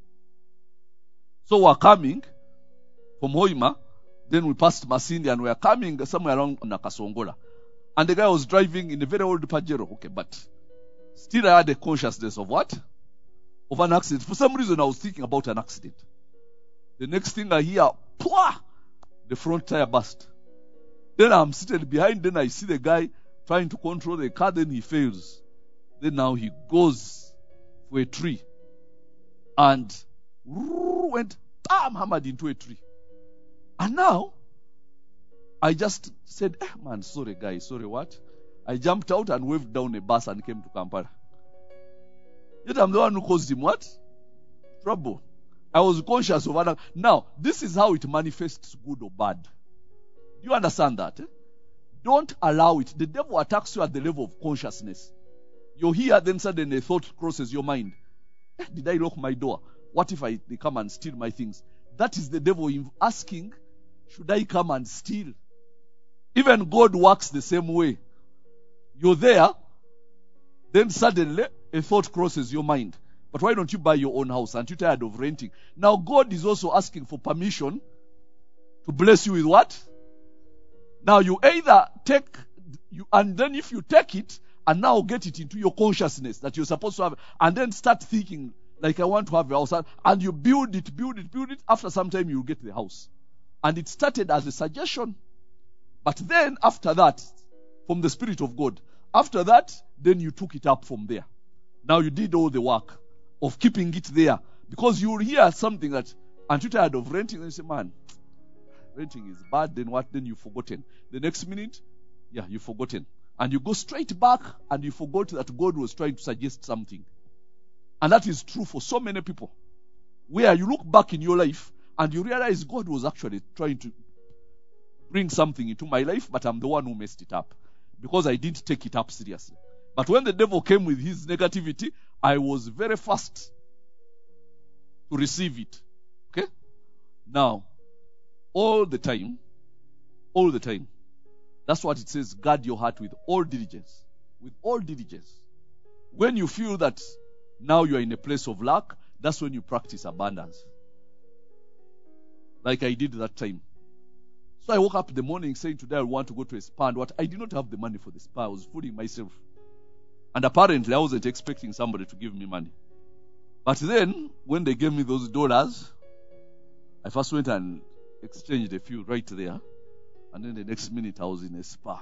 So we're coming from Hoima, then we passed Masindi and we are coming somewhere around Nakasongola. And the guy was driving in a very old Pajero. Okay, but still I had a consciousness of what? Of an accident. For some reason I was thinking about an accident. The next thing I hear, pwah! The front tire burst. Then I'm seated behind, then I see the guy trying to control the car, then he fails. Then now he goes for a tree. And went bam, hammered into a tree. And now, I just said, eh, man, sorry guy, sorry what? I jumped out and waved down a bus and came to Kampala. Yet I'm the one who caused him what? Trouble. I was conscious of other. Now, this is how it manifests, good or bad. Do you understand that? Eh? Don't allow it. The devil attacks you at the level of consciousness. You're here, then suddenly a thought crosses your mind. Eh, did I lock my door? What if I, they come and steal my things? That is the devil asking, should I come and steal? Even God works the same way. You're there, then suddenly a thought crosses your mind. But why don't you buy your own house? Aren't you tired of renting? Now God is also asking for permission to bless you with what? Now you either take, you, and then if you take it, and now get it into your consciousness that you're supposed to have, and then start thinking, like I want to have a house, and you build it, build it, build it, after some time you'll get the house. And it started as a suggestion. But then after that, from the Spirit of God, after that, then you took it up from there. Now you did all the work of keeping it there. Because you will hear something that, aren't you tired of renting? And you say, man, renting is bad, then what? Then you've forgotten. The next minute, yeah, you've forgotten. And you go straight back and you forgot that God was trying to suggest something. And that is true for so many people. Where you look back in your life and you realize God was actually trying to bring something into my life, but I'm the one who messed it up. Because I didn't take it up seriously. But when the devil came with his negativity, I was very fast to receive it. Okay? Now, all the time, all the time, That's what it says, guard your heart with all diligence. With all diligence. When you feel that now you are in a place of lack, that's when you practice abundance. Like I did that time. So I woke up in the morning saying today I want to go to a spa. And what I did not have the money for the spa. I was fooling myself. And apparently I wasn't expecting somebody to give me money. But then, when they gave me those dollars, I first went and exchanged a few right there. And then the next minute I was in a spa.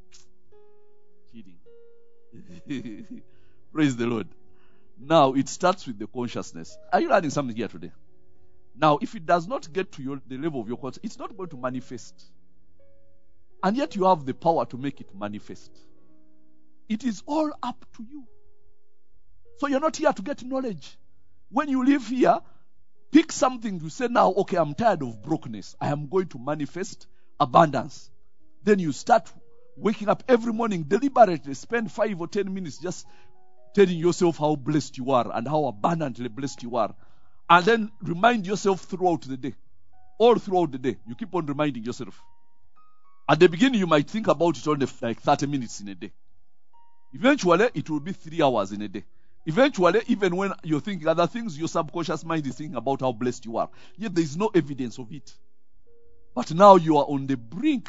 Kidding. Praise the Lord. Now, it starts with the consciousness. Are you learning something here today? Now, if it does not get to your, the level of your consciousness, it's not going to manifest. And yet you have the power to make it manifest. It is all up to you. So you're not here to get knowledge. When you live here, pick something to say now, okay, I'm tired of brokenness. I am going to manifest abundance. Then you start waking up every morning deliberately, spend five or ten minutes just telling yourself how blessed you are and how abundantly blessed you are. And then remind yourself throughout the day. All throughout the day. You keep on reminding yourself. At the beginning, you might think about it only like thirty minutes in a day. Eventually, it will be three hours in a day. Eventually, even when you're thinking other things, your subconscious mind is thinking about how blessed you are. Yet there is no evidence of it. But now you are on the brink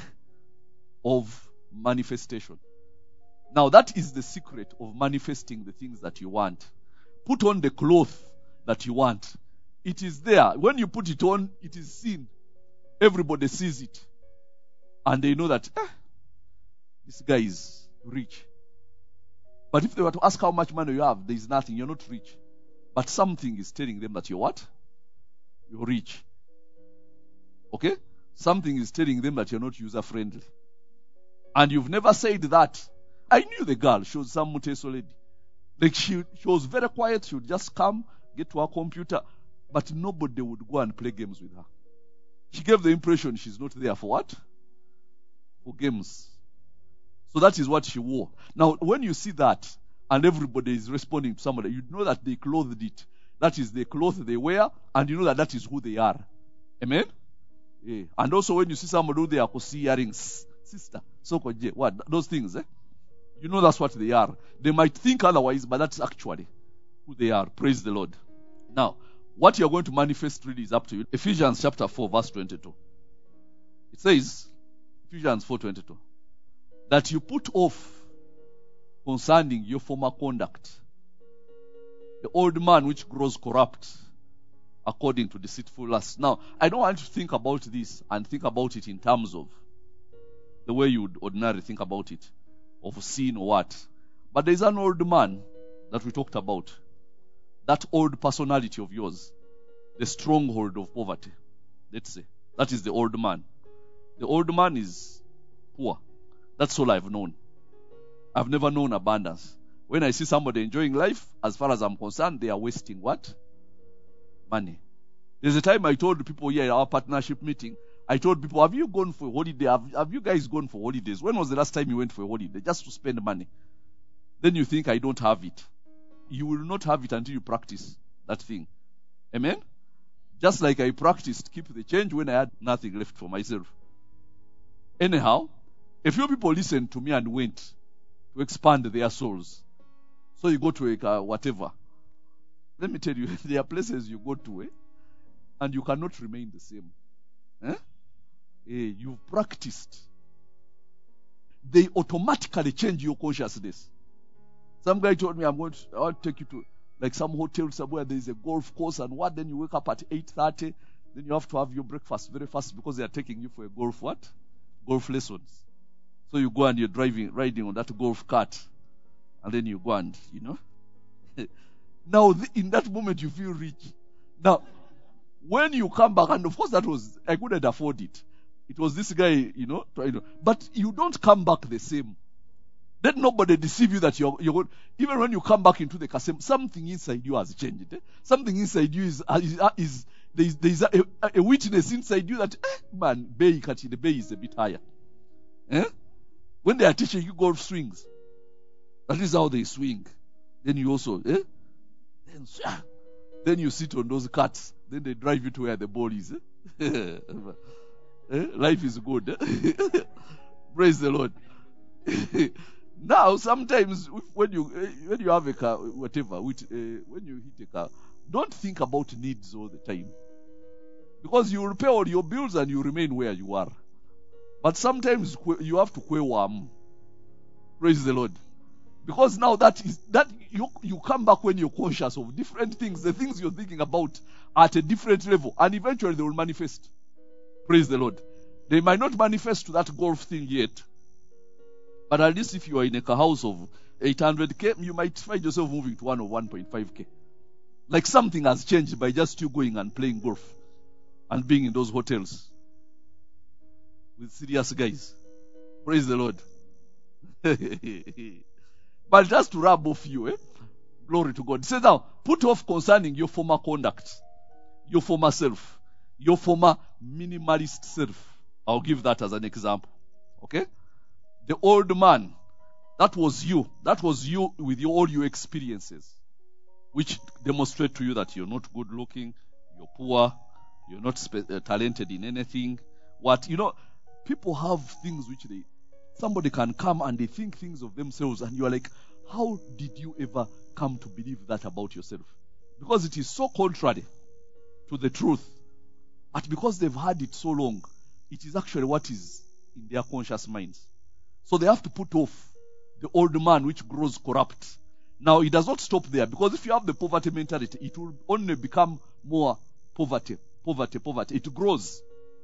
of manifestation. Now that is the secret of manifesting the things that you want. Put on the cloth that you want. It is there. When you put it on, it is seen. Everybody sees it. And they know that, eh, this guy is rich. But if they were to ask how much money you have, there is nothing. You're not rich. But something is telling them that you're what? You're rich. Okay? Something is telling them that you're not user-friendly. And you've never said that. I knew the girl. She was some Muteso lady. Like she, she was very quiet. She would just come, get to her computer. But nobody would go and play games with her. She gave the impression she's not there for what? For games. So that is what she wore. Now, when you see that, and everybody is responding to somebody, you know that they clothed it. That is the clothes they wear, and you know that that is who they are. Amen? Yeah. And also when you see somebody who they are earrings, sister, so what? Those things, eh? You know that's what they are. They might think otherwise, but that's actually who they are. Praise the Lord. Now, what you're going to manifest really is up to you. Ephesians chapter four, verse twenty-two. It says, Ephesians four twenty-two, that you put off concerning your former conduct the old man which grows corrupt according to deceitful lust. Now, I don't want you to think about this and think about it in terms of the way you would ordinarily think about it, of sin or what. But there is an old man that we talked about. That old personality of yours, the stronghold of poverty, let's say. That is the old man. The old man is poor. That's all I've known. I've never known abundance. When I see somebody enjoying life, as far as I'm concerned, they are wasting what? Money. There's a time I told people here at our partnership meeting, I told people, have you gone for a holiday? Have, have you guys gone for holidays? When was the last time you went for a holiday? Just to spend money. Then you think I don't have it. You will not have it until you practice that thing. Amen? Just like I practiced keep the change when I had nothing left for myself. Anyhow, a few people listened to me and went to expand their souls. So you go to a uh, whatever. Let me tell you, there are places you go to, eh, and you cannot remain the same. Eh? Eh, you've practiced. They automatically change your consciousness. Some guy told me, I'm going to, I want to take you to like some hotel somewhere, there is a golf course and what, then you wake up at eight thirty, then you have to have your breakfast very fast because they are taking you for a golf what? Golf lessons. So you go and you're driving, riding on that golf cart, and then you go and, you know. Now, in that moment, you feel rich. Now, when you come back, and of course that was, I couldn't afford it. It was this guy, you know, trying to, but you don't come back the same. Let nobody deceive you that you're, you're even when you come back into the casino, something inside you has changed. Eh? Something inside you is, is, is there is, there is a, a witness inside you that, eh, man, bay, the bay is a bit higher. Eh? When they are teaching you golf swings, that is how they swing. Then you also, eh? Then, then you sit on those carts. Then they drive you to where the ball is. Eh? Eh? Life is good. Eh? Praise the Lord. Now, sometimes when you when you have a car, whatever, with, uh, when you hit a car, don't think about needs all the time, because you will pay all your bills and you remain where you are. But sometimes you have to quewarm. Praise the Lord. Because now that is that you you come back when you're conscious of different things, the things you're thinking about at a different level, and eventually they will manifest. Praise the Lord. They might not manifest to that golf thing yet, but at least if you are in a house of eight hundred K, you might find yourself moving to one of one point five K. Like something has changed by just you going and playing golf and being in those hotels with serious guys. Praise the Lord. But just to rub off you, eh? Glory to God. It says now, put off concerning your former conduct, your former self, your former minimalist self. I'll give that as an example. Okay? The old man, that was you. That was you with your, all your experiences, which demonstrate to you that you're not good looking, you're poor, you're not spe- uh, talented in anything. What, you know, people have things which they, somebody can come and they think things of themselves, and you are like, how did you ever come to believe that about yourself? Because it is so contrary to the truth. But because they've had it so long, it is actually what is in their conscious minds. So they have to put off the old man which grows corrupt. Now, it does not stop there, because if you have the poverty mentality, it will only become more poverty, poverty, poverty. It grows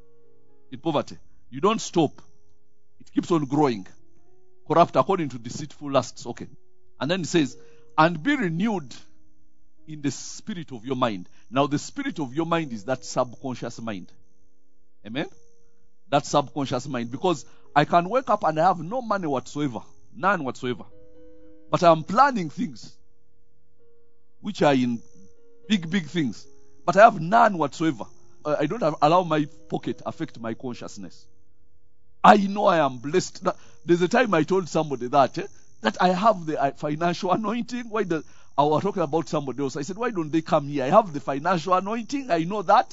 in poverty. You don't stop. It keeps on growing. Corrupt according to deceitful lusts. Okay. And then it says, and be renewed in the spirit of your mind. Now, the spirit of your mind is that subconscious mind. Amen? That subconscious mind. Because I can wake up and I have no money whatsoever. None whatsoever. But I'm planning things which are in big, big things. But I have none whatsoever. I don't have, allow my pocket affect my consciousness. I know I am blessed. There's a time I told somebody that, eh, that I have the financial anointing. Why the, I was talking about somebody else. I said, why don't they come here? I have the financial anointing. I know that.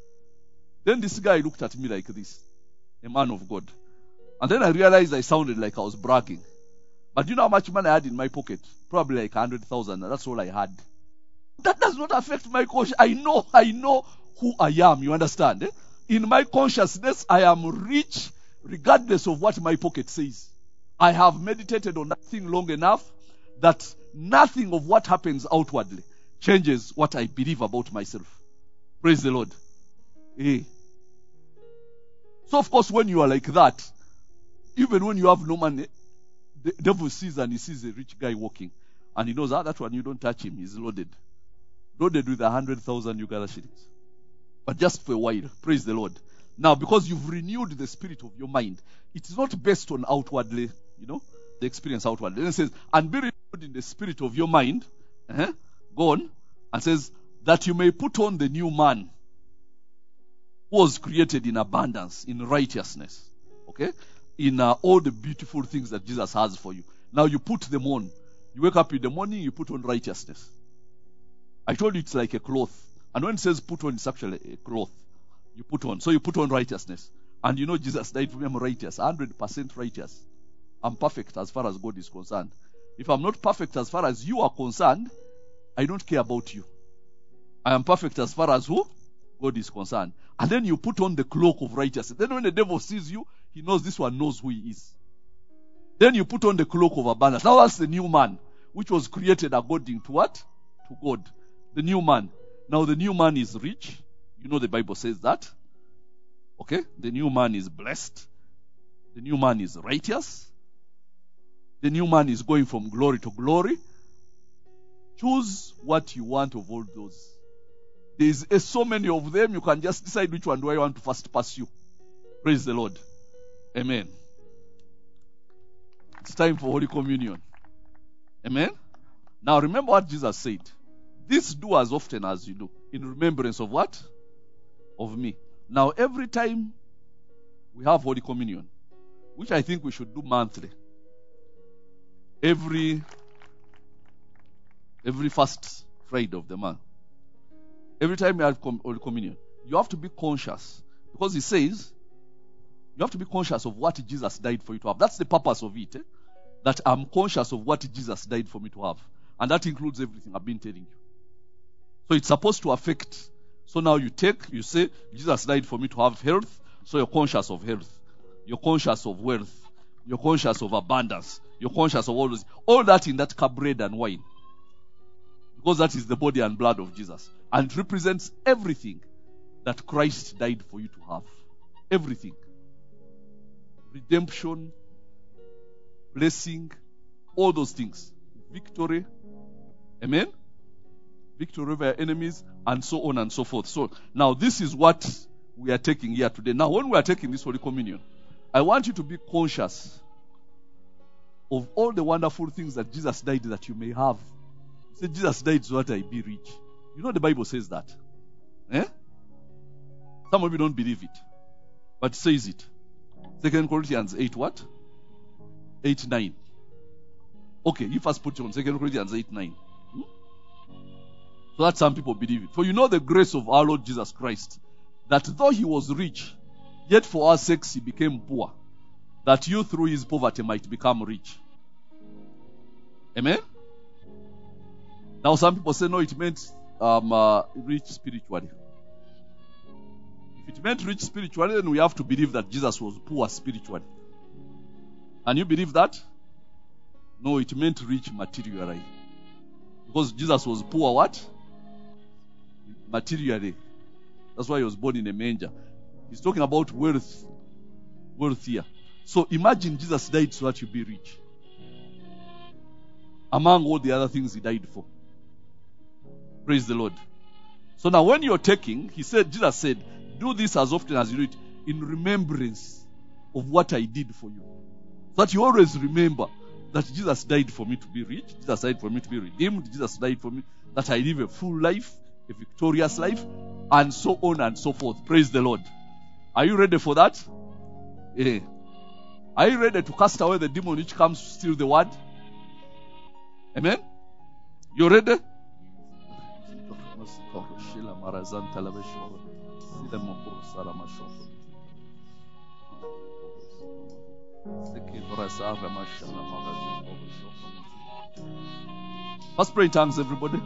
Then this guy looked at me like this, a man of God. And then I realized I sounded like I was bragging. But you know how much money I had in my pocket? Probably like one hundred thousand. That's all I had. That does not affect my conscience. I know, I know who I am. You understand? Eh? In my consciousness, I am rich regardless of what my pocket says. I have meditated on that thing long enough that nothing of what happens outwardly changes what I believe about myself. Praise the Lord. Hey. So of course, when you are like that, even when you have no money, the devil sees and he sees a rich guy walking, and he knows, ah, that one you don't touch him, he's loaded. Loaded with a hundred thousand Uganda shillings. But just for a while, praise the Lord. Now, because you've renewed the spirit of your mind, it is not based on outwardly, you know, the experience outwardly. Then it says, and be renewed in the spirit of your mind, uh-huh, go on, and says, that you may put on the new man who was created in abundance, in righteousness, okay, in uh, all the beautiful things that Jesus has for you. Now you put them on. You wake up in the morning, you put on righteousness. I told you it's like a cloth. And when it says put on, it's actually a cloth. You put on. So you put on righteousness. And you know Jesus died for me. I'm righteous. one hundred percent righteous. I'm perfect as far as God is concerned. If I'm not perfect as far as you are concerned, I don't care about you. I am perfect as far as who? God is concerned. And then you put on the cloak of righteousness. Then when the devil sees you, he knows this one knows who he is. Then you put on the cloak of abundance. Now that's the new man, which was created according to what? To God. The new man. Now the new man is rich. You know the Bible says that. Okay? The new man is blessed. The new man is righteous. The new man is going from glory to glory. Choose what you want of all those. There's uh, so many of them, you can just decide which one do I want to first pursue. Praise the Lord. Amen. It's time for Holy Communion. Amen. Now remember what Jesus said. This do as often as you do. In remembrance of what? Of me. Now every time we have Holy Communion, which I think we should do monthly. Every every first Friday of the month. Every time you have Holy Communion, you have to be conscious. Because he says, You have to be conscious of what Jesus died for you to have. That's the purpose of it. Eh? That I'm conscious of what Jesus died for me to have. And that includes everything I've been telling you. So it's supposed to affect. So now you take, you say, Jesus died for me to have health. So you're conscious of health. You're conscious of wealth. You're conscious of abundance. You're conscious of all those. All that in that cup, bread and wine. Because that is the body and blood of Jesus. And it represents everything that Christ died for you to have. Everything. Redemption, blessing, all those things. Victory. Amen? Victory over your enemies, and so on and so forth. So, now this is what we are taking here today. Now, when we are taking this Holy Communion, I want you to be conscious of all the wonderful things that Jesus died that you may have. He said, Jesus died so that I be rich. You know the Bible says that. Eh? Some of you don't believe it. But it says it. Second Corinthians eight what? eight nine. Okay, you first put it on Second Corinthians eight nine. Hmm? So that some people believe it. For you know the grace of our Lord Jesus Christ, that though he was rich, yet for our sakes he became poor, that you through his poverty might become rich. Amen? Now some people say, no, it meant um, uh, rich spiritually. If it meant rich spiritually, then we have to believe that Jesus was poor spiritually. And you believe that? No, it meant rich materially. Because Jesus was poor what? Materially. That's why he was born in a manger. He's talking about wealth. Wealth here. So imagine Jesus died so that you be rich. Among all the other things he died for. Praise the Lord. So now when you're taking, he said, Jesus said, do this as often as you do it in remembrance of what I did for you. So that you always remember that Jesus died for me to be rich. Jesus died for me to be redeemed. Jesus died for me that I live a full life, a victorious life, and so on and so forth. Praise the Lord. Are you ready for that? Yeah. Are you ready to cast away the demon which comes to steal the word? Amen? You ready? Let's pray in tongues, everybody.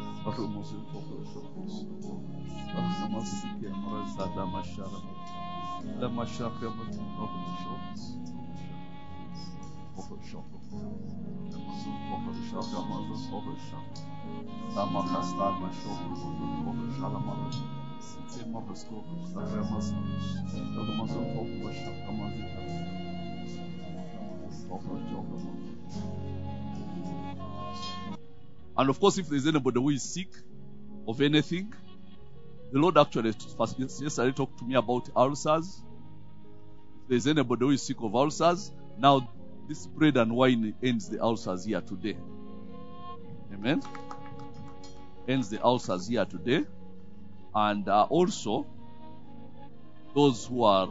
And of course, if there's anybody who is sick of anything, the Lord actually yesterday talked to me about ulcers. If there's anybody who is sick of ulcers, now this bread and wine ends the ulcers here today. Amen. Ends the ulcers here today. And uh, also, those who are,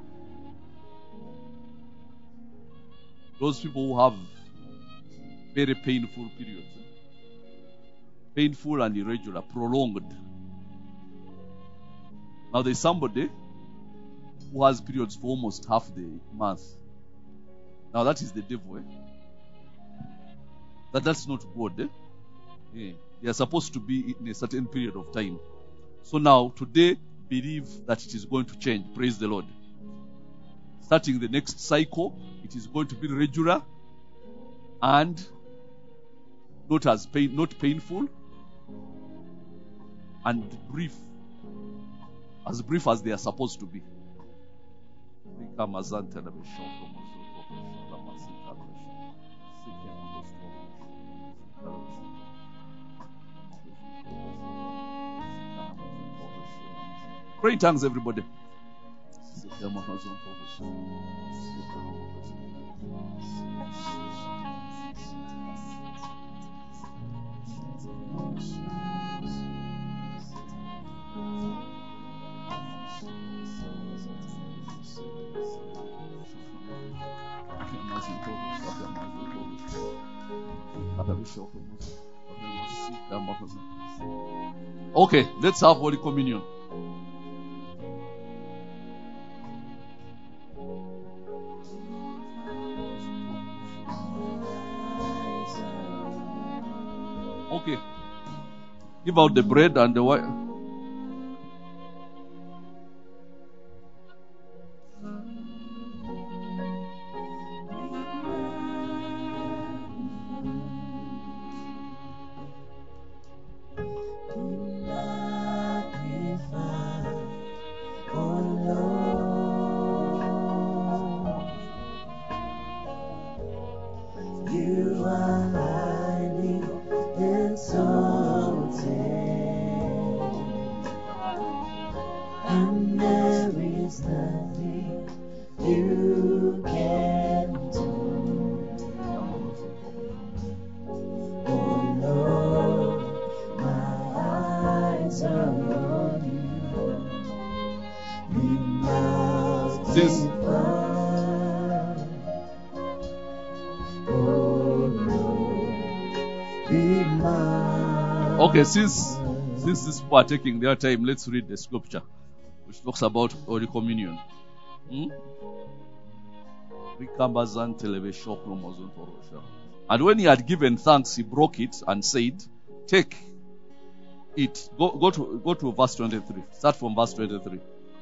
those people who have very painful periods. Painful and irregular, prolonged. Now there's somebody who has periods for almost half the month. Now that is the devil. Eh? That, that's not God. Eh? Yeah. They are supposed to be in a certain period of time. So now, today, believe that it is going to change. Praise the Lord. Starting the next cycle, it is going to be regular and not as pain, not painful, and brief, as brief as they are supposed to be. Pray in tongues, everybody. Okay, let's have Holy Communion. Okay. Give out the bread and the wine. Okay, since since these people are taking their time, let's read the scripture which talks about Holy Communion. Hmm? And when he had given thanks, he broke it and said, "Take it." Go, go to go to verse twenty-three. Start from verse twenty-three.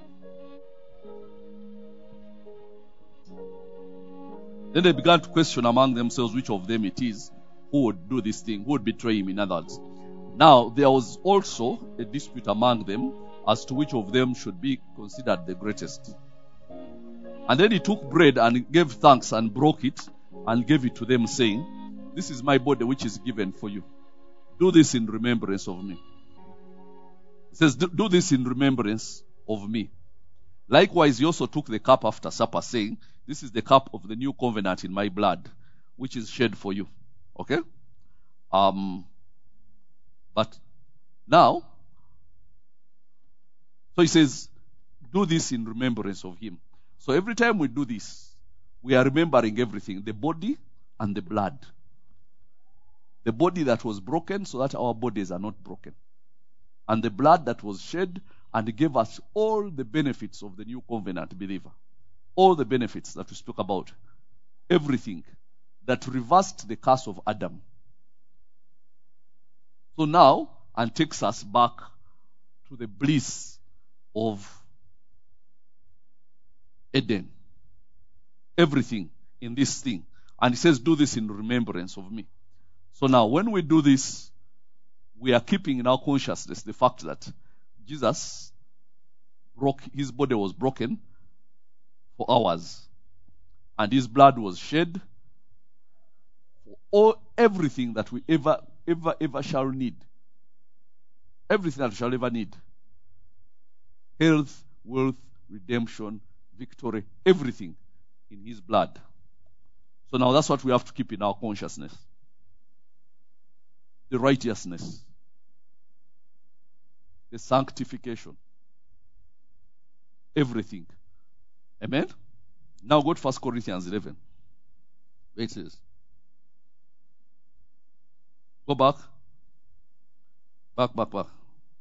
Then they began to question among themselves which of them it is who would do this thing, who would betray him, in other words. Now there was also a dispute among them as to which of them should be considered the greatest. And then he took bread and gave thanks and broke it and gave it to them, saying, "This is my body which is given for you. Do this in remembrance of me." It says, "Do this in remembrance of me." Likewise, he also took the cup after supper, saying, "This is the cup of the new covenant in my blood, which is shed for you." Okay? Um, but now, so he says, do this in remembrance of him. So every time we do this, we are remembering everything, the body and the blood. The body that was broken so that our bodies are not broken. And the blood that was shed and gave us all the benefits of the new covenant believer. All the benefits that we spoke about. Everything that reversed the curse of Adam. So now, and takes us back to the bliss of Eden. Everything in this thing. And he says, do this in remembrance of me. So now, when we do this, we are keeping in our consciousness the fact that Jesus broke, his body was broken for ours. And his blood was shed for all, everything that we ever, ever, ever shall need. Everything that we shall ever need. Health, wealth, redemption, victory, everything in his blood. So now that's what we have to keep in our consciousness. The righteousness. The sanctification. Everything. Amen? Now go to First Corinthians eleven. Where it says. Go back. Back, back, back.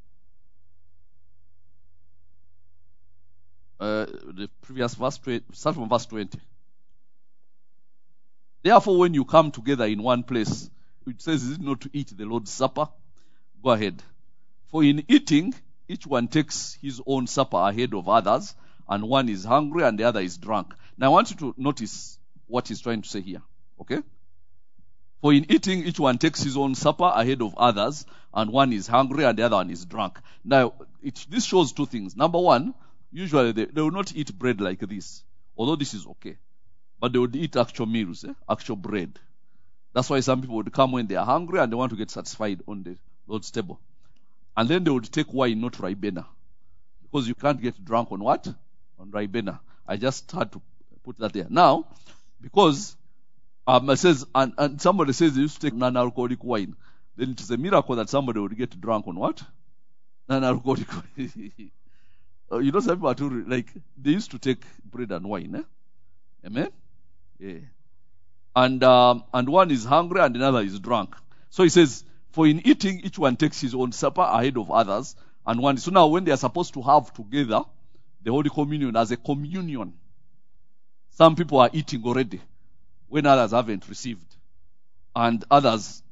Uh, the previous verse, start from verse twenty. Therefore, when you come together in one place, it says, is it not to eat the Lord's Supper? Go ahead. For in eating, each one takes his own supper ahead of others, and one is hungry and the other is drunk. Now I want you to notice what he's trying to say here. Okay? For in eating, each one takes his own supper ahead of others, and one is hungry and the other one is drunk. Now, it, this shows two things. Number one, usually they, they will not eat bread like this, although this is okay. But they would eat actual meals, eh? Actual bread. That's why some people would come when they are hungry and they want to get satisfied on the Lord's table. And then they would take wine, not Ribena. Because you can't get drunk on what? On Ribena. I just had to put that there. Now, because um, it says, and, and somebody says they used to take non-alcoholic wine, then it is a miracle that somebody would get drunk on what? Non-alcoholic wine. You know, some people are too, like, they used to take bread and wine. Eh? Amen? Yeah. And um, and one is hungry and another is drunk. So he says, for in eating, each one takes his own supper ahead of others. And one, so now when they are supposed to have together the Holy Communion as a communion, some people are eating already when others haven't received. And others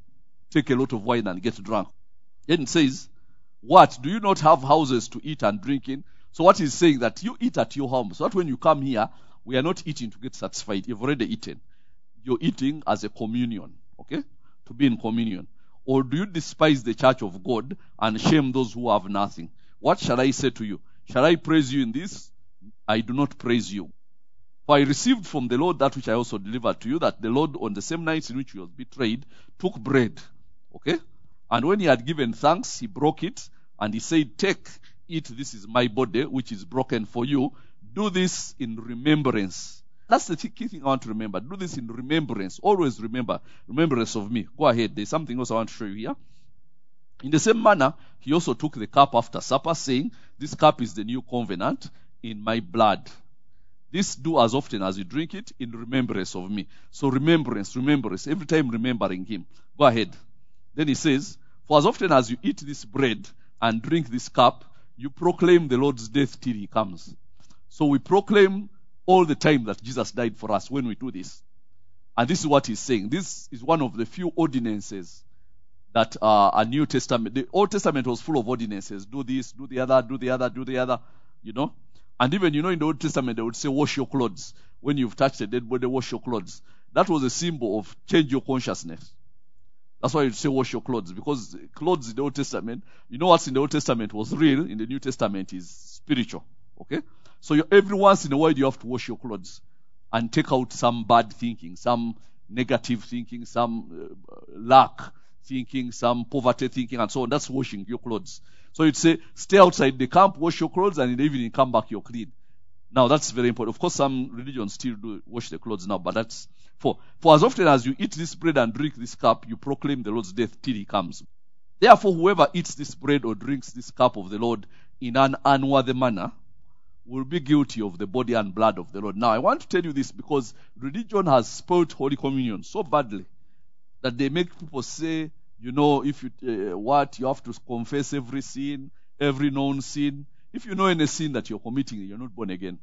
take a lot of wine and get drunk. Then it says, what? Do you not have houses to eat and drink in? So what he's saying that you eat at your home. So that when you come here, we are not eating to get satisfied. You've already eaten. You're eating as a communion. Okay? To be in communion. Or do you despise the church of God and shame those who have nothing? What shall I say to you? Shall I praise you in this? I do not praise you. For I received from the Lord that which I also delivered to you, that the Lord on the same night in which he was betrayed, took bread. Okay? And when he had given thanks, he broke it, and he said, take, eat, this is my body, which is broken for you. Do this in remembrance. That's the key thing I want to remember. Do this in remembrance. Always remember. Remembrance of me. Go ahead. There's something else I want to show you here. In the same manner, he also took the cup after supper, saying, this cup is the new covenant in my blood. This do as often as you drink it in remembrance of me. So remembrance, remembrance. Every time remembering him. Go ahead. Then he says, for as often as you eat this bread and drink this cup, you proclaim the Lord's death till he comes. So we proclaim all the time that Jesus died for us when we do this. And this is what he's saying. This is one of the few ordinances that uh, a New Testament, the Old Testament was full of ordinances. Do this, do the other, do the other, do the other, you know. And even, you know, in the Old Testament, they would say, wash your clothes. When you've touched a dead body, wash your clothes. That was a symbol of change your consciousness. That's why you'd say wash your clothes. Because clothes in the Old Testament, you know what's in the Old Testament was real, in the New Testament is spiritual. Okay? So you, every once in a while you have to wash your clothes and take out some bad thinking, some negative thinking, some uh, lack thinking, some poverty thinking, and so on. That's washing your clothes. So you'd say, stay outside the camp, wash your clothes, and in the evening come back, you're clean. Now that's very important. Of course, some religions still do wash their clothes now, but that's for. For as often as you eat this bread and drink this cup, you proclaim the Lord's death till he comes. Therefore, whoever eats this bread or drinks this cup of the Lord in an unworthy manner will be guilty of the body and blood of the Lord. Now, I want to tell you this because religion has spoiled Holy Communion so badly that they make people say, you know, if you, uh, what, you have to confess every sin, every known sin. If you know any sin that you're committing, you're not born again.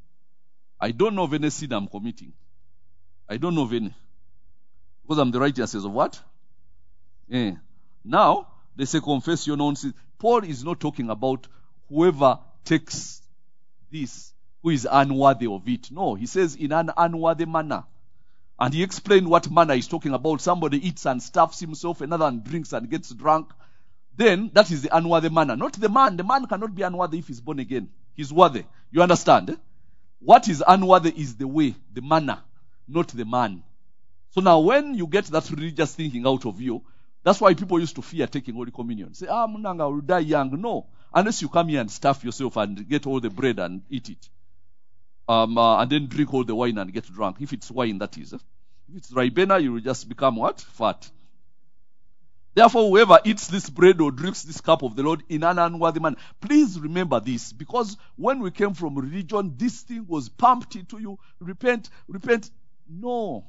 I don't know of any sin I'm committing. I don't know of any. Because I'm the righteousness of what? Yeah. Now, they say confess your known sin. Paul is not talking about whoever takes this, who is unworthy of it. No, he says in an unworthy manner. And he explained what manner he's talking about. Somebody eats and stuffs himself, another drinks and gets drunk. Then that is the unworthy manner. Not the man. The man cannot be unworthy if he's born again. He's worthy. You understand? Eh? What is unworthy is the way, the manner, not the man. So now when you get that religious thinking out of you, that's why people used to fear taking Holy Communion. Say, ah, Munanga will die young. No. Unless you come here and stuff yourself and get all the bread and eat it. Um, uh, and then drink all the wine and get drunk. If it's wine, that is. Eh? If it's Ribena, you will just become what? Fat. Therefore, whoever eats this bread or drinks this cup of the Lord in an unworthy manner. Please remember this, because when we came from religion, this thing was pumped into you. Repent, repent. No.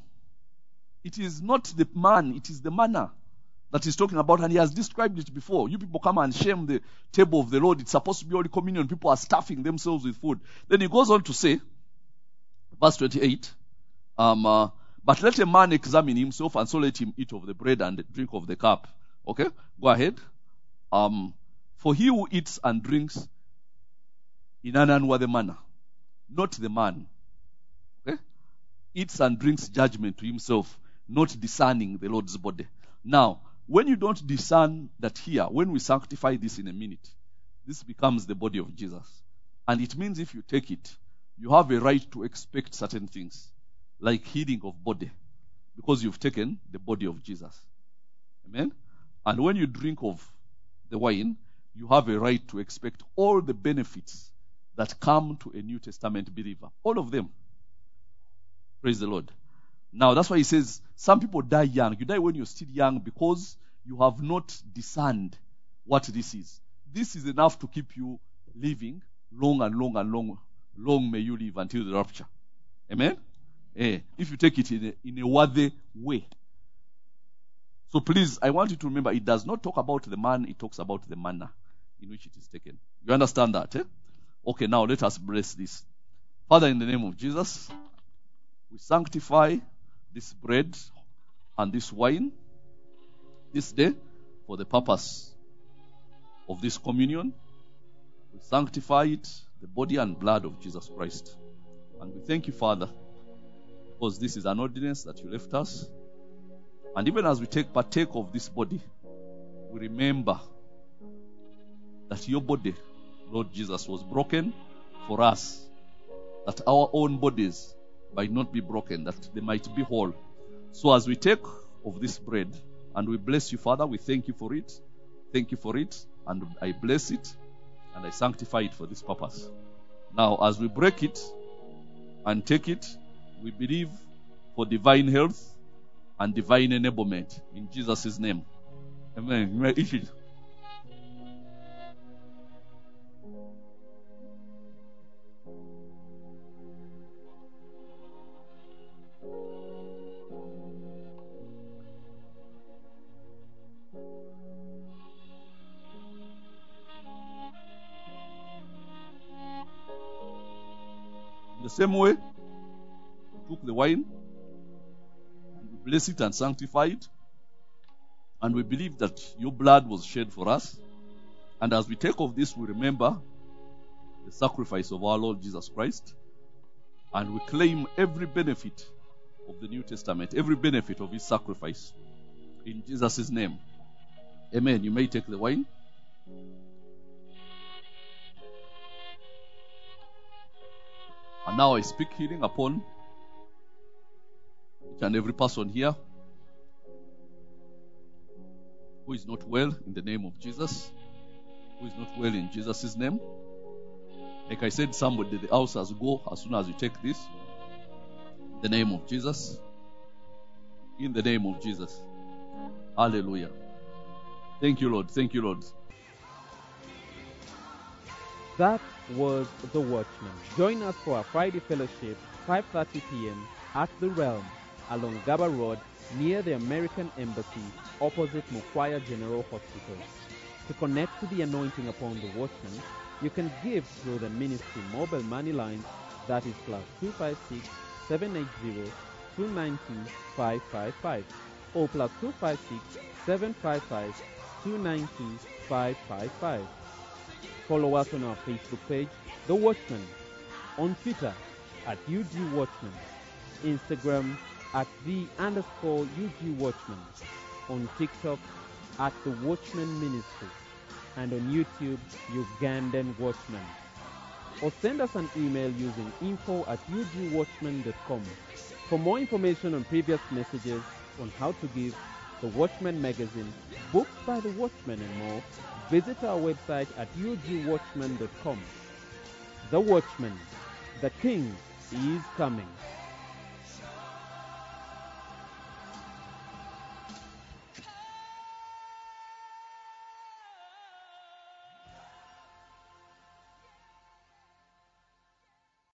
It is not the man, it is the manner that he's talking about, and he has described it before. You people come and shame the table of the Lord. It's supposed to be Holy Communion. People are stuffing themselves with food. Then he goes on to say, verse twenty-eight, um, uh, but let a man examine himself, and so let him eat of the bread and drink of the cup. Okay, go ahead. Um, for he who eats and drinks in an unworthy manner, not the man, okay, eats and drinks judgment to himself, not discerning the Lord's body. Now, when you don't discern that here, when we sanctify this in a minute, this becomes the body of Jesus. And it means if you take it, you have a right to expect certain things, like healing of body, because you've taken the body of Jesus. Amen? And when you drink of the wine, you have a right to expect all the benefits that come to a New Testament believer. All of them. Praise the Lord. Now, that's why he says, some people die young. You die when you're still young because you have not discerned what this is. This is enough to keep you living long and long and long. Long may you live until the rapture. Amen? Eh, if you take it in a, in a worthy way. So please, I want you to remember, it does not talk about the man, it talks about the manner in which it is taken. You understand that? Eh? Okay, now let us bless this. Father, in the name of Jesus, we sanctify this bread and this wine this day for the purpose of this communion. We sanctify it, the body and blood of Jesus Christ. And we thank you, Father, because this is an ordinance that you left us. And even as we take partake of this body, we remember that your body, Lord Jesus, was broken for us, that our own bodies might not be broken, that they might be whole. So as we take of this bread, and we bless you, Father, we thank you for it. Thank you for it, and I bless it, and I sanctify it for this purpose. Now, as we break it and take it, we believe for divine health and divine enablement. In Jesus' name. Amen. You may eat it. In the same way, we took the wine, and we bless it and sanctify it, and we believe that your blood was shed for us. And as we take of this, we remember the sacrifice of our Lord Jesus Christ, and we claim every benefit of the New Testament, every benefit of his sacrifice. In Jesus' name. Amen. You may take the wine. And now I speak healing upon each and every person here who is not well, in the name of Jesus. Who is not well, in Jesus' name. Like I said, somebody, the house has go as soon as you take this. In the name of Jesus. In the name of Jesus. Hallelujah. Thank you, Lord. Thank you, Lord. That was The Watchman. Join us for our Friday fellowship, five thirty p.m. at The Realm along Gaba Road near the American Embassy opposite Mukwaya General Hospital. To connect to the anointing upon The Watchman, you can give through the ministry mobile money line, that is plus two five six, seven eight zero, two nine two, five five five or plus two five six, seven five five, two nine two, five five five. Follow us on our Facebook page, The Watchman, on Twitter at U G Watchman, Instagram at the underscore U G Watchman, on TikTok at The Watchman Ministry, and on YouTube, Ugandan Watchman. Or send us an email using info at u g watchman dot com. For more information on previous messages on how to give, The Watchman magazine, books by The Watchman, and more, visit our website at u g watchman dot com. The Watchman, the King is coming.